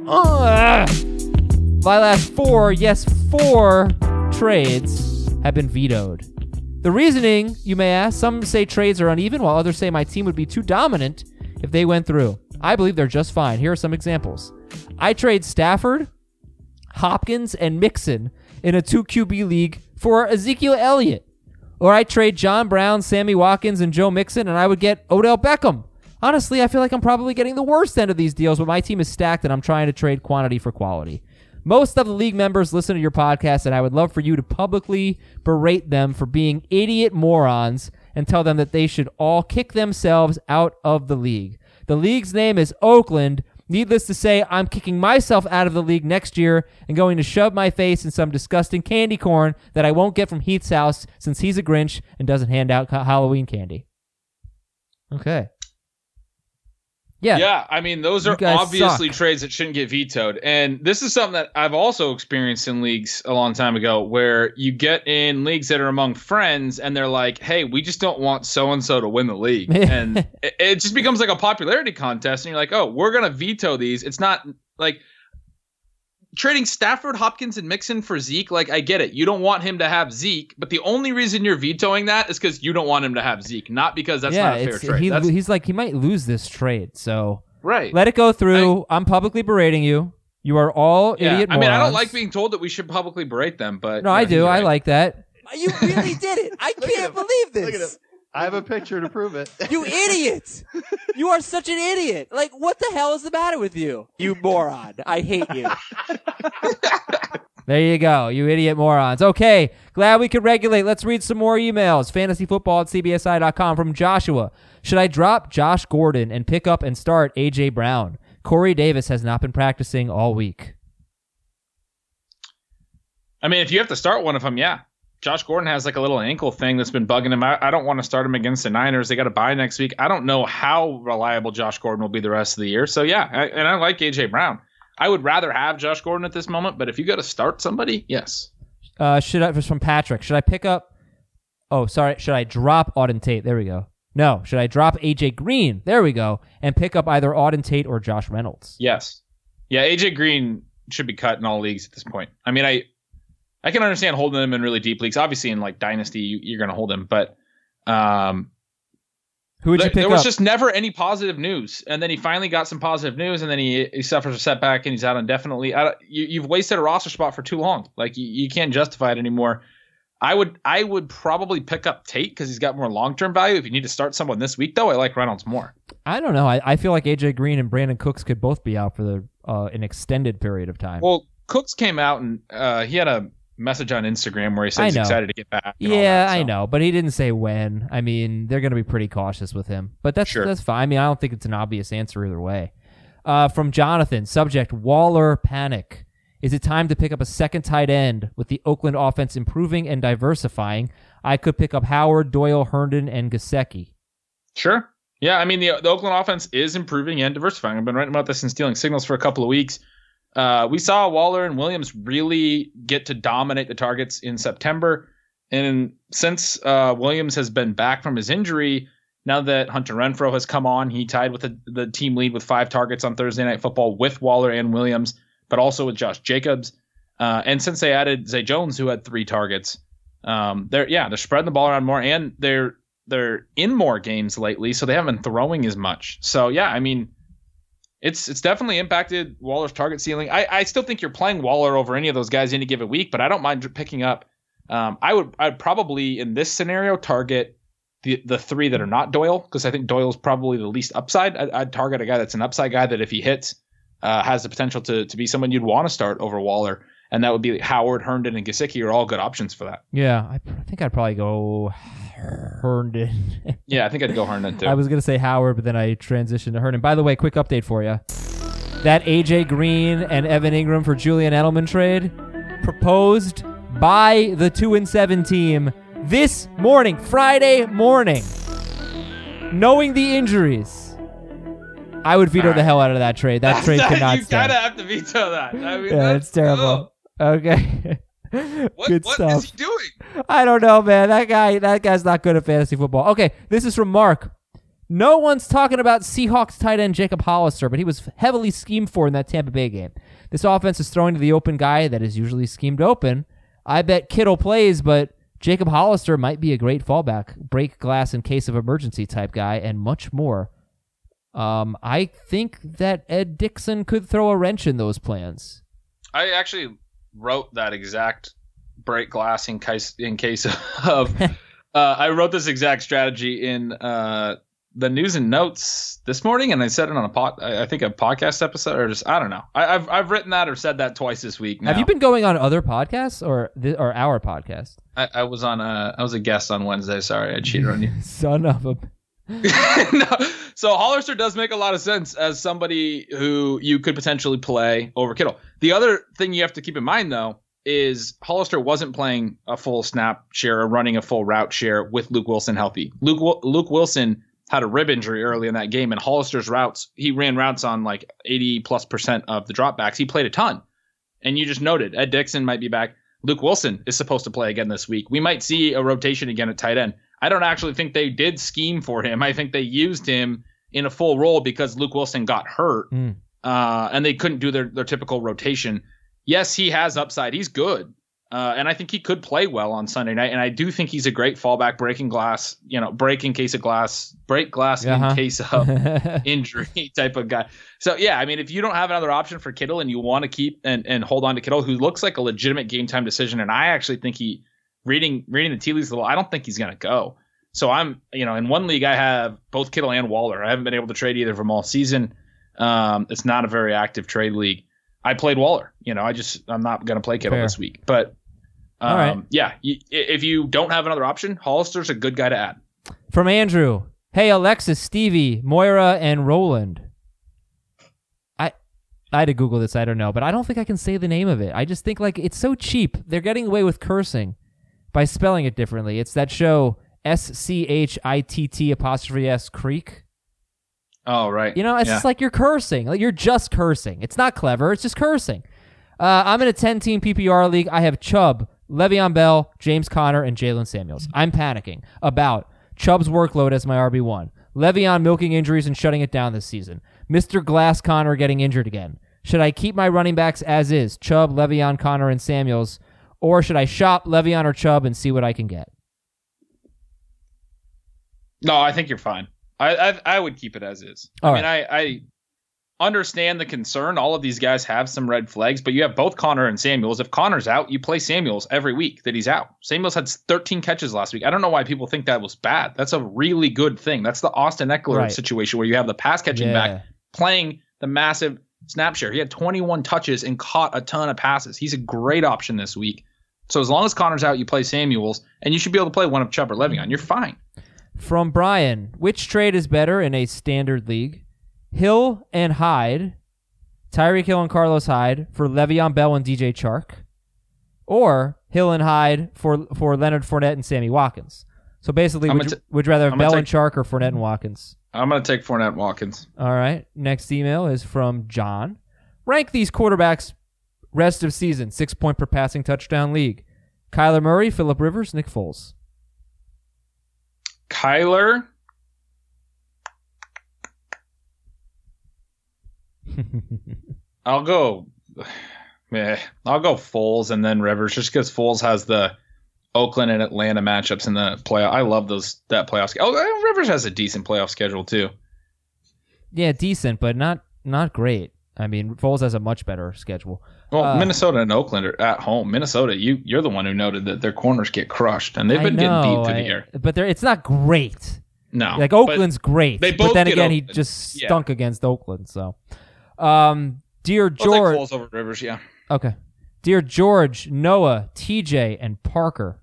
Speaker 4: trades have been vetoed. The reasoning, you may ask, some say trades are uneven, while others say my team would be too dominant if they went through. I believe they're just fine. Here are some examples. I trade Stafford, Hopkins, and Mixon in a 2 QB league for Ezekiel Elliott. Or I trade John Brown, Sammy Watkins, and Joe Mixon, and I would get Odell Beckham. Honestly, I feel like I'm probably getting the worst end of these deals, but my team is stacked, and I'm trying to trade quantity for quality. Most of the league members listen to your podcast, and I would love for you to publicly berate them for being idiot morons and tell them that they should all kick themselves out of the league. The league's name is Oakland. Needless to say, I'm kicking myself out of the league next year and going to shove my face in some disgusting candy corn that I won't get from Heath's house since he's a Grinch and doesn't hand out Halloween candy. Okay.
Speaker 5: Yeah, I mean, those
Speaker 4: You
Speaker 5: are
Speaker 4: guys
Speaker 5: obviously
Speaker 4: suck.
Speaker 5: trades that shouldn't get vetoed. And this is something that I've also experienced in leagues a long time ago, where you get in leagues that are among friends and they're like, hey, we just don't want so-and-so to win the league. And it just becomes like a popularity contest. And you're like, oh, we're going to veto these. It's not like trading Stafford, Hopkins, and Mixon for Zeke. Like, I get it. You don't want him to have Zeke, but the only reason you're vetoing that is because you don't want him to have Zeke, not because that's not a fair trade.
Speaker 4: He's like, he might lose this trade, so
Speaker 5: Right.
Speaker 4: let it go through. I'm publicly berating you. You are all idiot morons.
Speaker 5: I mean, I don't like being told that we should publicly berate them, but
Speaker 4: No, I do. I
Speaker 5: right.
Speaker 4: like that.
Speaker 1: You really did it. I can't believe
Speaker 6: Look at him.
Speaker 1: this.
Speaker 6: I have a picture to prove it.
Speaker 1: You idiot. You are such an idiot. Like, what the hell is the matter with you? You moron. I hate you.
Speaker 4: There you go, you idiot morons. Okay, glad we could regulate. Let's read some more emails. Fantasyfootball@cbsi.com from Joshua. Should I drop Josh Gordon and pick up and start A.J. Brown? Corey Davis has not been practicing all week.
Speaker 5: I mean, if you have to start one of them, yeah. Josh Gordon has like a little ankle thing that's been bugging him. I don't want to start him against the Niners. They got to bye next week. I don't know how reliable Josh Gordon will be the rest of the year. So, yeah, and I like A.J. Brown. I would rather have Josh Gordon at this moment, but if you got to start somebody, yes.
Speaker 4: From Patrick. Should I pick up? Oh, sorry. Should I drop Auden Tate? There we go. No. Should I drop A.J. Green? There we go. And pick up either Auden Tate or Josh Reynolds?
Speaker 5: Yes. Yeah, A.J. Green should be cut in all leagues at this point. I mean, I can understand holding him in really deep leagues. Obviously, in like Dynasty, you're going to hold him, but
Speaker 4: Who would you pick
Speaker 5: there was
Speaker 4: up?
Speaker 5: just never any positive news, and then he finally got some positive news, and then he suffers a setback and he's out indefinitely. You've wasted a roster spot for too long. Like you can't justify it anymore. I would probably pick up Tate because he's got more long-term value. If you need to start someone this week, though, I like Reynolds more.
Speaker 4: I don't know. I feel like A.J. Green and Brandon Cooks could both be out for an extended period of time.
Speaker 5: Well, Cooks came out and he had a message on Instagram where he said he's excited to get back.
Speaker 4: Yeah,
Speaker 5: I
Speaker 4: I know, but he didn't say when. I mean, they're going to be pretty cautious with him, but that's fine. I mean, I don't think it's an obvious answer either way. From Jonathan, subject Waller panic. Is it time to pick up a second tight end with the Oakland offense improving and diversifying? I could pick up Howard, Doyle, Herndon, and Gesicki.
Speaker 5: Sure. Yeah, I mean, the Oakland offense is improving and diversifying. I've been writing about this and stealing signals for a couple of weeks. We saw Waller and Williams really get to dominate the targets in September. And since Williams has been back from his injury, now that Hunter Renfrow has come on, he tied with the team lead with 5 targets on Thursday Night Football with Waller and Williams, but also with Josh Jacobs. And since they added Zay Jones, who had 3 targets, they're spreading the ball around more, and they're in more games lately, so they haven't been throwing as much. So, yeah, I mean, It's definitely impacted Waller's target ceiling. I still think you're playing Waller over any of those guys any given week, but I don't mind picking up. I'd probably in this scenario target the 3 that are not Doyle, because I think Doyle's probably the least upside. I'd target a guy that's an upside guy that if he hits has the potential to be someone you'd want to start over Waller, and that would be Howard, Herndon, and Gesicki are all good options for that.
Speaker 4: Yeah, I think I'd probably go Herndon.
Speaker 5: Yeah, I think I'd go Herndon too.
Speaker 4: I was going to say Howard, but then I transitioned to Herndon. By the way, quick update for you. That A.J. Green and Evan Ingram for Julian Edelman trade proposed by the 2-7 team this morning, Friday morning. Knowing the injuries, I would veto the hell out of that trade. That trade cannot
Speaker 5: you
Speaker 4: stand.
Speaker 5: You kind of have to veto that. I mean,
Speaker 4: yeah, it's terrible. Okay.
Speaker 5: What is he doing?
Speaker 4: I don't know, man. That guy's not good at fantasy football. Okay, this is from Mark. No one's talking about Seahawks tight end Jacob Hollister, but he was heavily schemed for in that Tampa Bay game. This offense is throwing to the open guy that is usually schemed open. I bet Kittle plays, but Jacob Hollister might be a great fallback, break glass in case of emergency type guy, and much more. I think that Ed Dixon could throw a wrench in those plans.
Speaker 5: I actually wrote that exact break glass in case of I wrote this exact strategy in the news and notes this morning, and I said it on a podcast episode, or just I don't know. I've written that or said that twice this week. Now.
Speaker 4: Have you been going on other podcasts or our podcast?
Speaker 5: I was a guest on Wednesday. Sorry, I cheated on you.
Speaker 4: Son of a.
Speaker 5: No. So Hollister does make a lot of sense as somebody who you could potentially play over Kittle. The other thing you have to keep in mind, though, is Hollister wasn't playing a full snap share or running a full route share with Luke Wilson healthy. Luke Wilson had a rib injury early in that game, and Hollister's routes, he ran routes on like 80+% of the dropbacks. He played a ton. And you just noted Ed Dixon might be back. Luke Wilson is supposed to play again this week. We might see a rotation again at tight end. I don't actually think they did scheme for him. I think they used him in a full role because Luke Wilson got hurt, and they couldn't do their typical rotation. Yes, he has upside. He's good. And I think he could play well on Sunday night. And I do think he's a great fallback, break glass in case of injury type of guy. So, yeah, I mean, if you don't have another option for Kittle and you want to keep and hold on to Kittle, who looks like a legitimate game time decision, and I actually think reading the tea leaves a little, I don't think he's going to go. So I'm, in one league, I have both Kittle and Waller. I haven't been able to trade either of them all season. It's not a very active trade league. I played Waller. I'm not going to play Kittle this week. But,
Speaker 4: all right.
Speaker 5: Yeah, if you don't have another option, Hollister's a good guy to add.
Speaker 4: From Andrew. Hey, Alexis, Stevie, Moira, and Roland. I had to Google this. I don't know. But I don't think I can say the name of it. I just think, it's so cheap. They're getting away with cursing by spelling it differently. It's that show SCHITT' Creek.
Speaker 5: Oh, right.
Speaker 4: It's just like you're cursing. Like you're just cursing. It's not clever. It's just cursing. I'm in a 10-team PPR league. I have Chubb, Le'Veon Bell, James Conner, and Jalen Samuels. I'm panicking about Chubb's workload as my RB1. Le'Veon milking injuries and shutting it down this season. Mr. Glass Conner getting injured again. Should I keep my running backs as is? Chubb, Le'Veon, Conner, and Samuels. Or should I shop Le'Veon or Chubb and see what I can get?
Speaker 5: No, I think you're fine. I would keep it as is. I understand the concern. All of these guys have some red flags, but you have both Conner and Samuels. If Conner's out, you play Samuels every week that he's out. Samuels had 13 catches last week. I don't know why people think that was bad. That's a really good thing. That's the Austin Eckler situation where you have the pass catching back playing the massive snap share. He had 21 touches and caught a ton of passes. He's a great option this week. So as long as Conner's out, you play Samuels, and you should be able to play one of Chubb or Le'Veon. You're fine.
Speaker 4: From Brian, which trade is better in a standard league? Hill and Hyde, Tyreek Hill and Carlos Hyde for Le'Veon Bell and DJ Chark, or Hill and Hyde for Leonard Fournette and Sammy Watkins. So basically, would you rather have Bell and Chark or Fournette and Watkins?
Speaker 5: I'm going to take Fournette and Watkins.
Speaker 4: All right. Next email is from John. Rank these quarterbacks rest of season, 6-point per passing touchdown league. Kyler Murray, Phillip Rivers, Nick Foles.
Speaker 5: Kyler. I'll go Foles and then Rivers, just because Foles has the Oakland and Atlanta matchups in the playoff. I love that playoff schedule. Oh, Rivers has a decent playoff schedule too.
Speaker 4: Yeah, decent, but not great. I mean, Foles has a much better schedule.
Speaker 5: Well, Minnesota and Oakland are at home. Minnesota, you're the one who noted that their corners get crushed, and they've been getting beat through the air.
Speaker 4: But it's not great.
Speaker 5: No,
Speaker 4: like Oakland's great, but then again,
Speaker 5: Oakland.
Speaker 4: he just stunk against Oakland. So, dear George,
Speaker 5: Foles over Rivers, yeah.
Speaker 4: Okay, dear George, Noah, TJ, and Parker.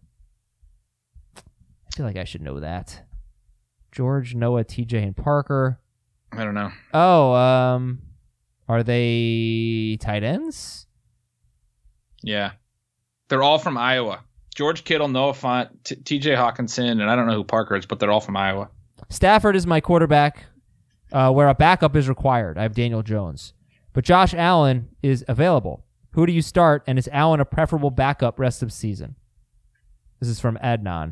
Speaker 4: I feel like I should know that. George, Noah, TJ, and Parker.
Speaker 5: I don't know.
Speaker 4: Oh, are they tight ends?
Speaker 5: Yeah. They're all from Iowa. George Kittle, Noah Fant, TJ Hawkinson, and I don't know who Parker is, but they're all from Iowa.
Speaker 4: Stafford is my quarterback where a backup is required. I have Daniel Jones. But Josh Allen is available. Who do you start, and is Allen a preferable backup rest of season? This is from Adnan.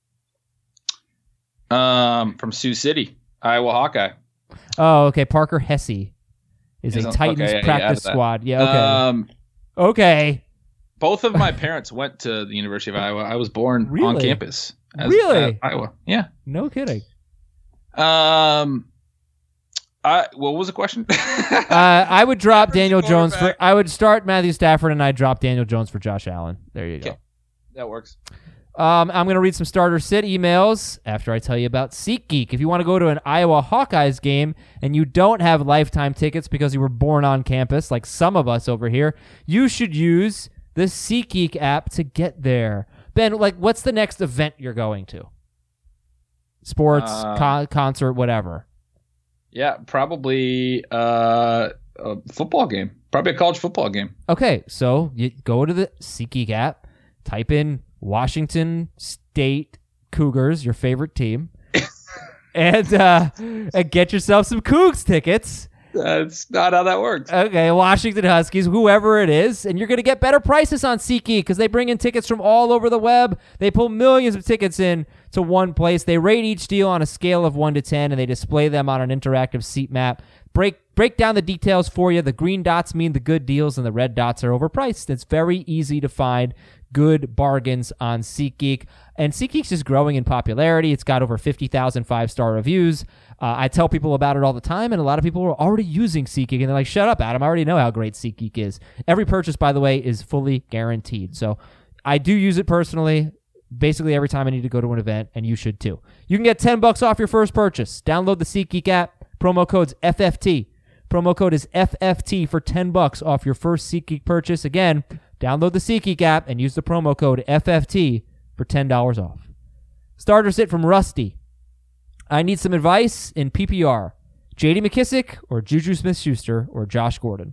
Speaker 5: From Sioux City, Iowa Hawkeye.
Speaker 4: Oh, okay. Parker Hesse is a Titans practice squad. Yeah, okay. Okay.
Speaker 5: Both of my parents went to the University of Iowa. I was born on campus.
Speaker 4: Really?
Speaker 5: Iowa. Yeah.
Speaker 4: No kidding.
Speaker 5: What was the question?
Speaker 4: I would drop Daniel Jones I would start Matthew Stafford, and I'd drop Daniel Jones for Josh Allen. There you go.
Speaker 5: That works.
Speaker 4: I'm going to read some starter sit emails after I tell you about SeatGeek. If you want to go to an Iowa Hawkeyes game and you don't have lifetime tickets because you were born on campus, like some of us over here, you should use the SeatGeek app to get there. Ben, what's the next event you're going to? Sports, concert, whatever.
Speaker 5: Yeah, probably a football game. Probably a college football game.
Speaker 4: Okay, so you go to the SeatGeek app, type in Washington State Cougars, your favorite team, and get yourself some Cougs tickets.
Speaker 5: That's not how that works.
Speaker 4: Okay, Washington Huskies, whoever it is, and you're going to get better prices on SeatGeek because they bring in tickets from all over the web. They pull millions of tickets in to one place. They rate each deal on a scale of 1 to 10, and they display them on an interactive seat map. Break down the details for you. The green dots mean the good deals, and the red dots are overpriced. It's very easy to find good bargains on SeatGeek. And SeatGeek's just growing in popularity. It's got over 50,000 five-star reviews. I tell people about it all the time, and a lot of people are already using SeatGeek, and they're like, shut up, Adam. I already know how great SeatGeek is. Every purchase, by the way, is fully guaranteed. So I do use it personally basically every time I need to go to an event, and you should too. You can get $10 off your first purchase. Download the SeatGeek app. Promo code's FFT. Promo code is FFT for $10 off your first SeatGeek purchase. Again, download the SeatGeek app and use the promo code FFT for $10 off. Starter sit from Rusty. I need some advice in PPR. J.D. McKissick or Juju Smith-Schuster or Josh Gordon?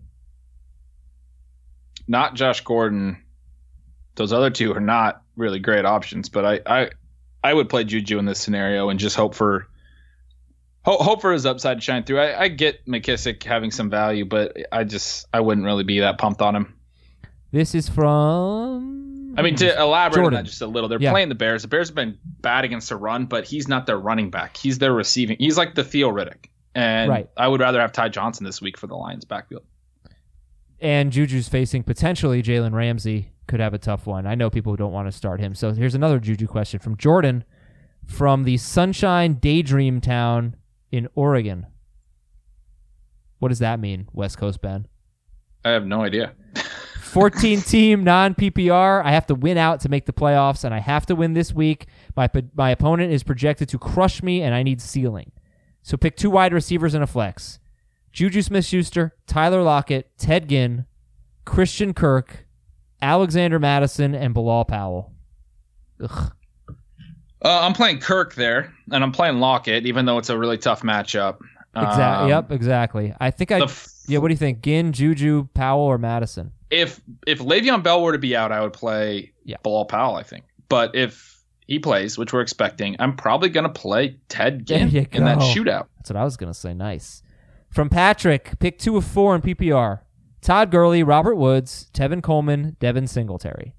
Speaker 5: Not Josh Gordon. Those other two are not really great options, but I would play Juju in this scenario and just hope for his upside to shine through. I get McKissick having some value, but I wouldn't really be that pumped on him.
Speaker 4: This is from...
Speaker 5: I mean, to elaborate
Speaker 4: Jordan.
Speaker 5: on that just a little, they're playing the Bears. The Bears have been bad against the run, but he's not their running back. He's their receiving. He's like the Theo Riddick. And I would rather have Ty Johnson this week for the Lions backfield.
Speaker 4: And Juju's facing potentially Jalen Ramsey. Could have a tough one. I know people who don't want to start him. So here's another Juju question from Jordan from the Sunshine Daydream Town in Oregon. What does that mean, West Coast Ben?
Speaker 5: I have no idea.
Speaker 4: 14-team non-PPR. I have to win out to make the playoffs, and I have to win this week. My opponent is projected to crush me, and I need ceiling. So pick 2 wide receivers and a flex. Juju Smith-Schuster, Tyler Lockett, Ted Ginn, Christian Kirk, Alexander Madison, and Bilal Powell. Ugh.
Speaker 5: I'm playing Kirk there, and I'm playing Lockett, even though it's a really tough matchup.
Speaker 4: Exactly. I think what do you think? Ginn, Juju, Powell, or Madison?
Speaker 5: If Le'Veon Bell were to be out, I would play Bilal Powell, I think. But if he plays, which we're expecting, I'm probably going to play Ted Ginn in that shootout.
Speaker 4: That's what I was going to say. Nice. From Patrick, pick 2 of 4 in PPR. Todd Gurley, Robert Woods, Tevin Coleman, Devin Singletary.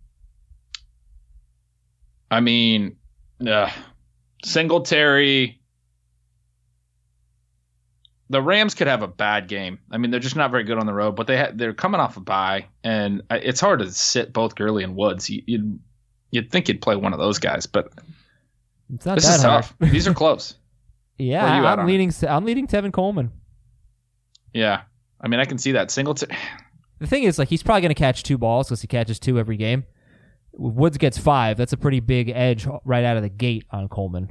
Speaker 5: I mean, Singletary... The Rams could have a bad game. I mean, they're just not very good on the road, but they're coming off a bye, and it's hard to sit both Gurley and Woods. You'd think you'd play one of those guys, but
Speaker 4: it's not
Speaker 5: this
Speaker 4: that
Speaker 5: is
Speaker 4: hard.
Speaker 5: tough. These are close.
Speaker 4: Yeah, I'm leading Tevin Coleman.
Speaker 5: Yeah, I mean, I can see that. Singletary.
Speaker 4: The thing is, he's probably going to catch 2 balls because he catches 2 every game. Woods gets 5. That's a pretty big edge right out of the gate on Coleman.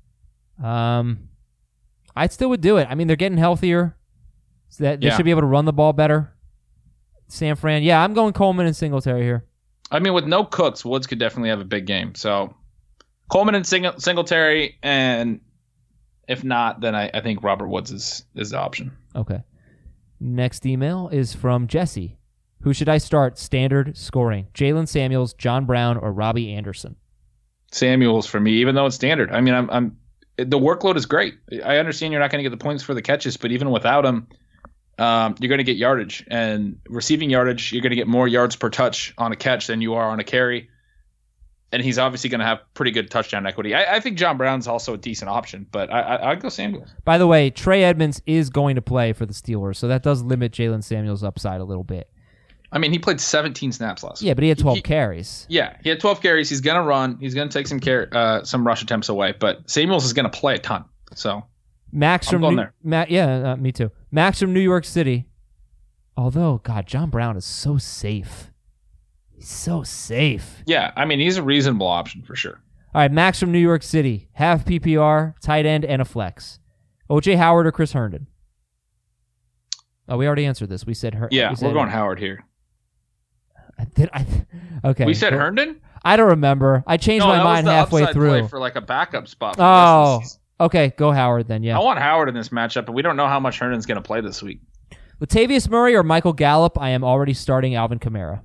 Speaker 4: I still would do it. I mean, they're getting healthier. So that they should be able to run the ball better. San Fran. Yeah, I'm going Coleman and Singletary here.
Speaker 5: I mean, with no Cooks, Woods could definitely have a big game. So Coleman and Singletary, and if not, then I think Robert Woods is the option.
Speaker 4: Okay. Next email is from Jesse. Who should I start standard scoring? Jalen Samuels, John Brown, or Robbie Anderson?
Speaker 5: Samuels for me, even though it's standard. I mean, the workload is great. I understand you're not going to get the points for the catches, but even without him, you're going to get yardage. And receiving yardage, you're going to get more yards per touch on a catch than you are on a carry. And he's obviously going to have pretty good touchdown equity. I think John Brown's also a decent option, but I'd go Samuels.
Speaker 4: By the way, Trey Edmonds is going to play for the Steelers, so that does limit Jalen Samuels' upside a little bit.
Speaker 5: I mean, he played 17 snaps last week.
Speaker 4: Yeah, but he had 12 carries.
Speaker 5: Yeah, he had 12 carries. He's going to run. He's going to take some rush attempts away, but Samuels is going to play a ton. So
Speaker 4: Max from me too. Max from New York City. Although, God, John Brown is so safe. He's so safe.
Speaker 5: Yeah, I mean, he's a reasonable option for sure.
Speaker 4: All right, Max from New York City. Half PPR, tight end, and a flex. O.J. Howard or Chris Herndon? Oh, we already answered this. We said Herndon.
Speaker 5: Yeah, we're going Howard here.
Speaker 4: Okay.
Speaker 5: We said Herndon?
Speaker 4: I don't remember. I changed my mind halfway
Speaker 5: upside
Speaker 4: through.
Speaker 5: Play for like a backup spot. For the rest of the season.
Speaker 4: Okay. Go Howard then, yeah.
Speaker 5: I want Howard in this matchup, but we don't know how much Herndon's going to play this week.
Speaker 4: Latavius Murray or Michael Gallup? I am already starting Alvin Kamara.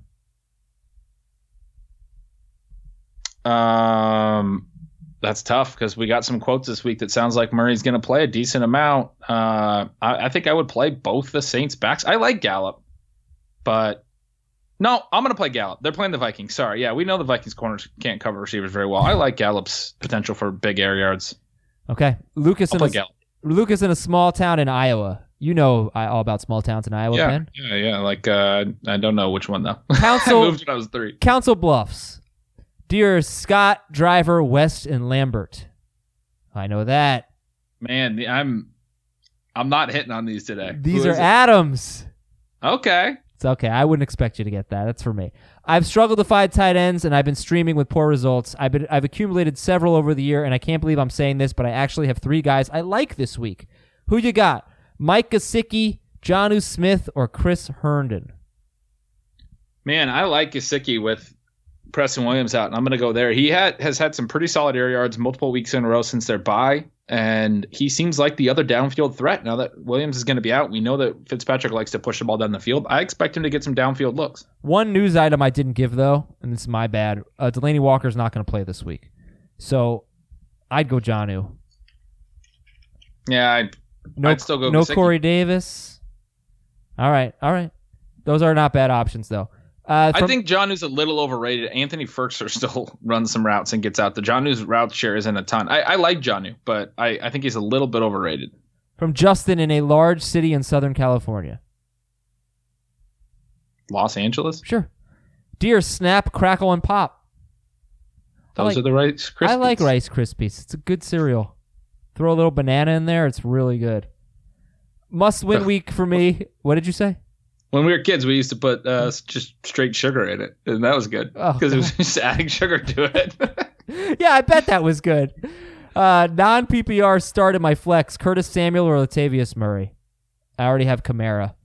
Speaker 5: That's tough because we got some quotes this week that sounds like Murray's going to play a decent amount. I think I would play both the Saints backs. I like Gallup, but no, I'm going to play Gallup. They're playing the Vikings. Sorry. Yeah, we know the Vikings corners can't cover receivers very well. I like Gallup's potential for big air yards.
Speaker 4: Okay. Lucas in a small town in Iowa. You know all about small towns in Iowa, Ben?
Speaker 5: Yeah. Like, I don't know which one, though.
Speaker 4: Council,
Speaker 5: I moved when I was 3.
Speaker 4: Council Bluffs. Dear Scott, Driver, West, and Lambert. I know that.
Speaker 5: Man, I'm not hitting on these today.
Speaker 4: These are Adams.
Speaker 5: Okay.
Speaker 4: It's okay. I wouldn't expect you to get that. That's for me. I've struggled to find tight ends, and I've been streaming with poor results. I've accumulated several over the year, and I can't believe I'm saying this, but I actually have 3 guys I like this week. Who you got? Mike Gesicki, Jonnu Smith, or Chris Herndon?
Speaker 5: Man, I like Gesicki with Preston Williams out, and I'm going to go there. He has had some pretty solid air yards multiple weeks in a row since their bye, and he seems like the other downfield threat now that Williams is going to be out. We know that Fitzpatrick likes to push the ball down the field. I expect him to get some downfield looks.
Speaker 4: One news item I didn't give, though, and this is my bad. Delaney Walker's not going to play this week. So I'd go Jonnu.
Speaker 5: Yeah, I'd still go Gesicki.
Speaker 4: Corey Davis. All right. Those are not bad options, though.
Speaker 5: I think Jonnu's a little overrated. Anthony Firkser still runs some routes and gets out. The Jonnu's route share isn't a ton. I like Jonnu, but I think he's a little bit overrated.
Speaker 4: From Justin in a large city in Southern California.
Speaker 5: Los Angeles?
Speaker 4: Sure. Dear Snap, Crackle, and Pop.
Speaker 5: Those are the Rice Krispies.
Speaker 4: I like Rice Krispies. It's a good cereal. Throw a little banana in there. It's really good. Must-win week for me. What did you say?
Speaker 5: When we were kids, we used to put just straight sugar in it, and that was good because it was just adding sugar to it.
Speaker 4: Yeah, I bet that was good. Non-PPR start in my flex, Curtis Samuel or Latavius Murray? I already have Kamara.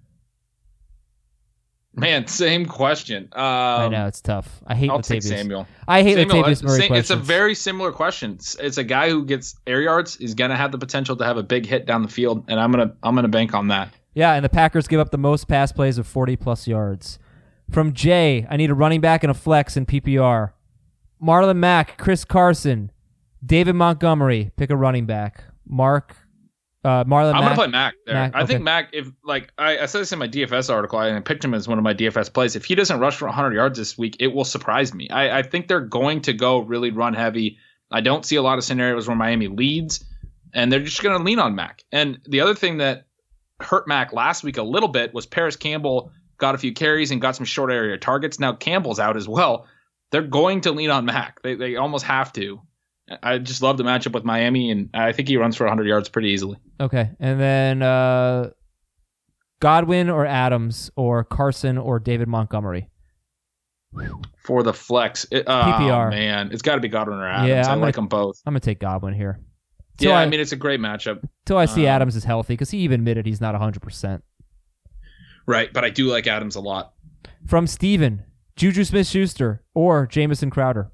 Speaker 5: Man, same question.
Speaker 4: I know, it's tough. I hate
Speaker 5: I'll
Speaker 4: Latavius.
Speaker 5: take Samuel.
Speaker 4: I hate Latavius Murray questions.
Speaker 5: It's a very similar question. It's a guy who gets air yards. He's going to have the potential to have a big hit down the field, and I'm gonna bank on that.
Speaker 4: Yeah, and the Packers give up the most pass plays of 40-plus yards. From Jay, I need a running back and a flex in PPR. Marlon Mack, Chris Carson, David Montgomery. Pick a running back. Marlon Mack.
Speaker 5: I'm going to play Mack there. I
Speaker 4: okay.
Speaker 5: think Mack, if I said this in my DFS article, and I picked him as one of my DFS plays. If he doesn't rush for 100 yards this week, it will surprise me. I think they're going to go really run heavy. I don't see a lot of scenarios where Miami leads, and they're just going to lean on Mack. And the other thing that hurt Mack last week a little bit was Paris Campbell got a few carries and got some short area targets. Now Campbell's out as well. They're going to lean on Mack. They almost have to. I just love the matchup with Miami, and I think he runs for 100 yards pretty easily.
Speaker 4: Okay, and then Godwin or Adams or Carson or David Montgomery?
Speaker 5: For the flex.
Speaker 4: PPR.
Speaker 5: Oh, man. It's got to be Godwin or Adams.
Speaker 4: Yeah,
Speaker 5: I like them both.
Speaker 4: I'm going to take Godwin here.
Speaker 5: I mean, it's a great matchup.
Speaker 4: Till I see Adams is healthy, because he even admitted he's not 100%.
Speaker 5: Right, but I do like Adams a lot.
Speaker 4: From Steven, Juju Smith-Schuster or Jamison Crowder?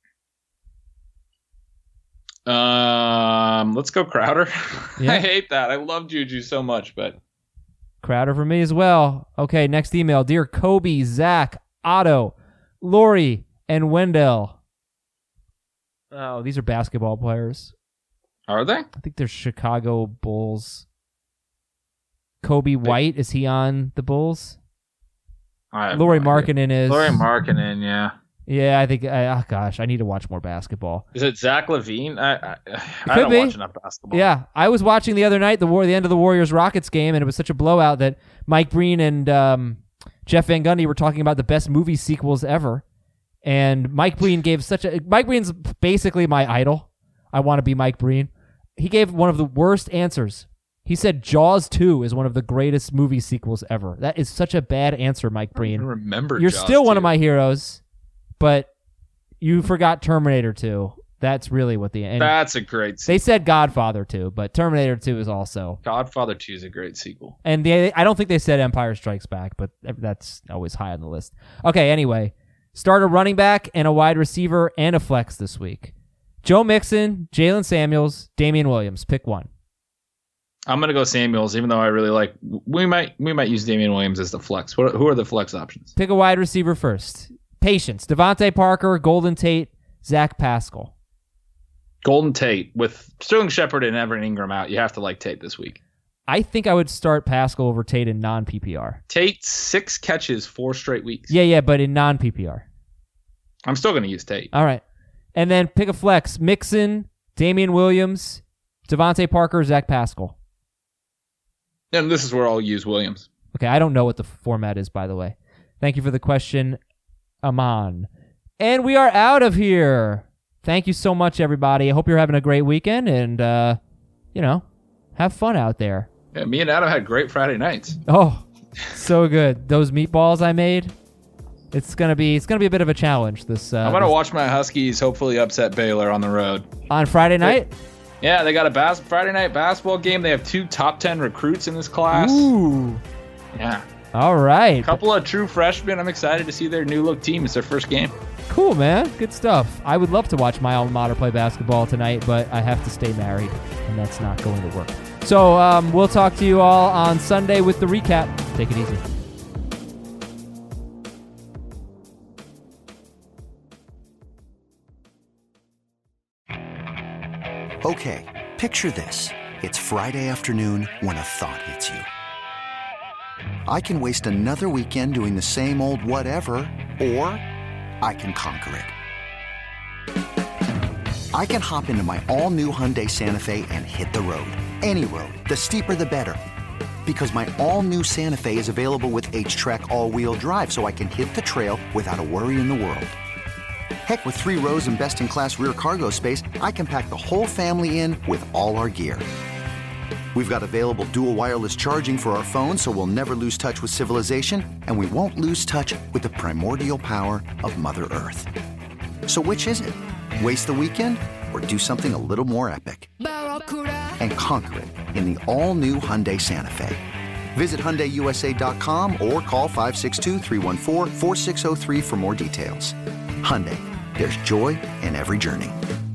Speaker 5: Let's go Crowder.
Speaker 4: Yeah.
Speaker 5: I hate that. I love Juju so much, but
Speaker 4: Crowder for me as well. Okay, next email. Dear Kobe, Zach, Otto, Lori, and Wendell. Oh, these are basketball players.
Speaker 5: Are they?
Speaker 4: I think they're Chicago Bulls. Kobe White, is he on the Bulls? Lauri Markkanen is.
Speaker 5: Lauri Markkanen, yeah.
Speaker 4: Yeah, I think. I need to watch more basketball.
Speaker 5: Is it Zach LaVine? I
Speaker 4: don't
Speaker 5: watch enough basketball.
Speaker 4: Yeah, I was watching the other night the end of the Warriors-Rockets game, and it was such a blowout that Mike Breen and Jeff Van Gundy were talking about the best movie sequels ever. And Mike Breen Mike Breen's basically my idol. I want to be Mike Breen. He gave one of the worst answers. He said Jaws 2 is one of the greatest movie sequels ever. That is such a bad answer, Mike Breen.
Speaker 5: I remember
Speaker 4: You're
Speaker 5: Jaws
Speaker 4: still one
Speaker 5: 2.
Speaker 4: of my heroes, but you forgot Terminator 2. That's really what the end.
Speaker 5: That's a great sequel.
Speaker 4: They said Godfather 2, but Terminator 2 is also.
Speaker 5: Godfather 2 is a great sequel.
Speaker 4: And I don't think they said Empire Strikes Back, but that's always high on the list. Okay, anyway. Start a running back and a wide receiver and a flex this week. Joe Mixon, Jalen Samuels, Damian Williams. Pick one.
Speaker 5: I'm gonna go Samuels, even though I really like. We might use Damian Williams as the flex. Who are the flex options?
Speaker 4: Pick a wide receiver first. Patience. Devontae Parker, Golden Tate, Zach Pascal.
Speaker 5: Golden Tate with Sterling Shepard and Evan Ingram out. You have to like Tate this week.
Speaker 4: I think I would start Pascal over Tate in non-PPR.
Speaker 5: Tate 6 catches 4 straight weeks.
Speaker 4: Yeah, but in non-PPR.
Speaker 5: I'm still gonna use Tate.
Speaker 4: All right. And then pick a flex. Mixon, Damian Williams, Devontae Parker, Zach Pascal.
Speaker 5: And this is where I'll use Williams.
Speaker 4: Okay, I don't know what the format is, by the way. Thank you for the question, Aman. And we are out of here. Thank you so much, everybody. I hope you're having a great weekend and, have fun out there.
Speaker 5: Yeah, me and Adam had great Friday nights.
Speaker 4: Oh, so good. Those meatballs I made. It's gonna be a bit of a challenge. I'm
Speaker 5: gonna watch my Huskies hopefully upset Baylor on the road
Speaker 4: on Friday night.
Speaker 5: Yeah, they got a Friday night basketball game. They have 2 top 10 recruits in this class.
Speaker 4: Ooh.
Speaker 5: Yeah.
Speaker 4: All right.
Speaker 5: A couple of true freshmen. I'm excited to see their new look team. It's their first game.
Speaker 4: Cool, man. Good stuff. I would love to watch my alma mater play basketball tonight, but I have to stay married, and that's not going to work. So we'll talk to you all on Sunday with the recap. Take it easy.
Speaker 7: Okay, picture this. It's Friday afternoon when a thought hits you. I can waste another weekend doing the same old whatever, or I can conquer it. I can hop into my all-new Hyundai Santa Fe and hit the road. Any road. The steeper, the better. Because my all-new Santa Fe is available with H-Track all-wheel drive, so I can hit the trail without a worry in the world. Heck, with 3 rows and best-in-class rear cargo space, I can pack the whole family in with all our gear. We've got available dual wireless charging for our phones, so we'll never lose touch with civilization, and we won't lose touch with the primordial power of Mother Earth. So which is it? Waste the weekend or do something a little more epic? And conquer it in the all-new Hyundai Santa Fe. Visit HyundaiUSA.com or call 562-314-4603 for more details. Hyundai. There's joy in every journey.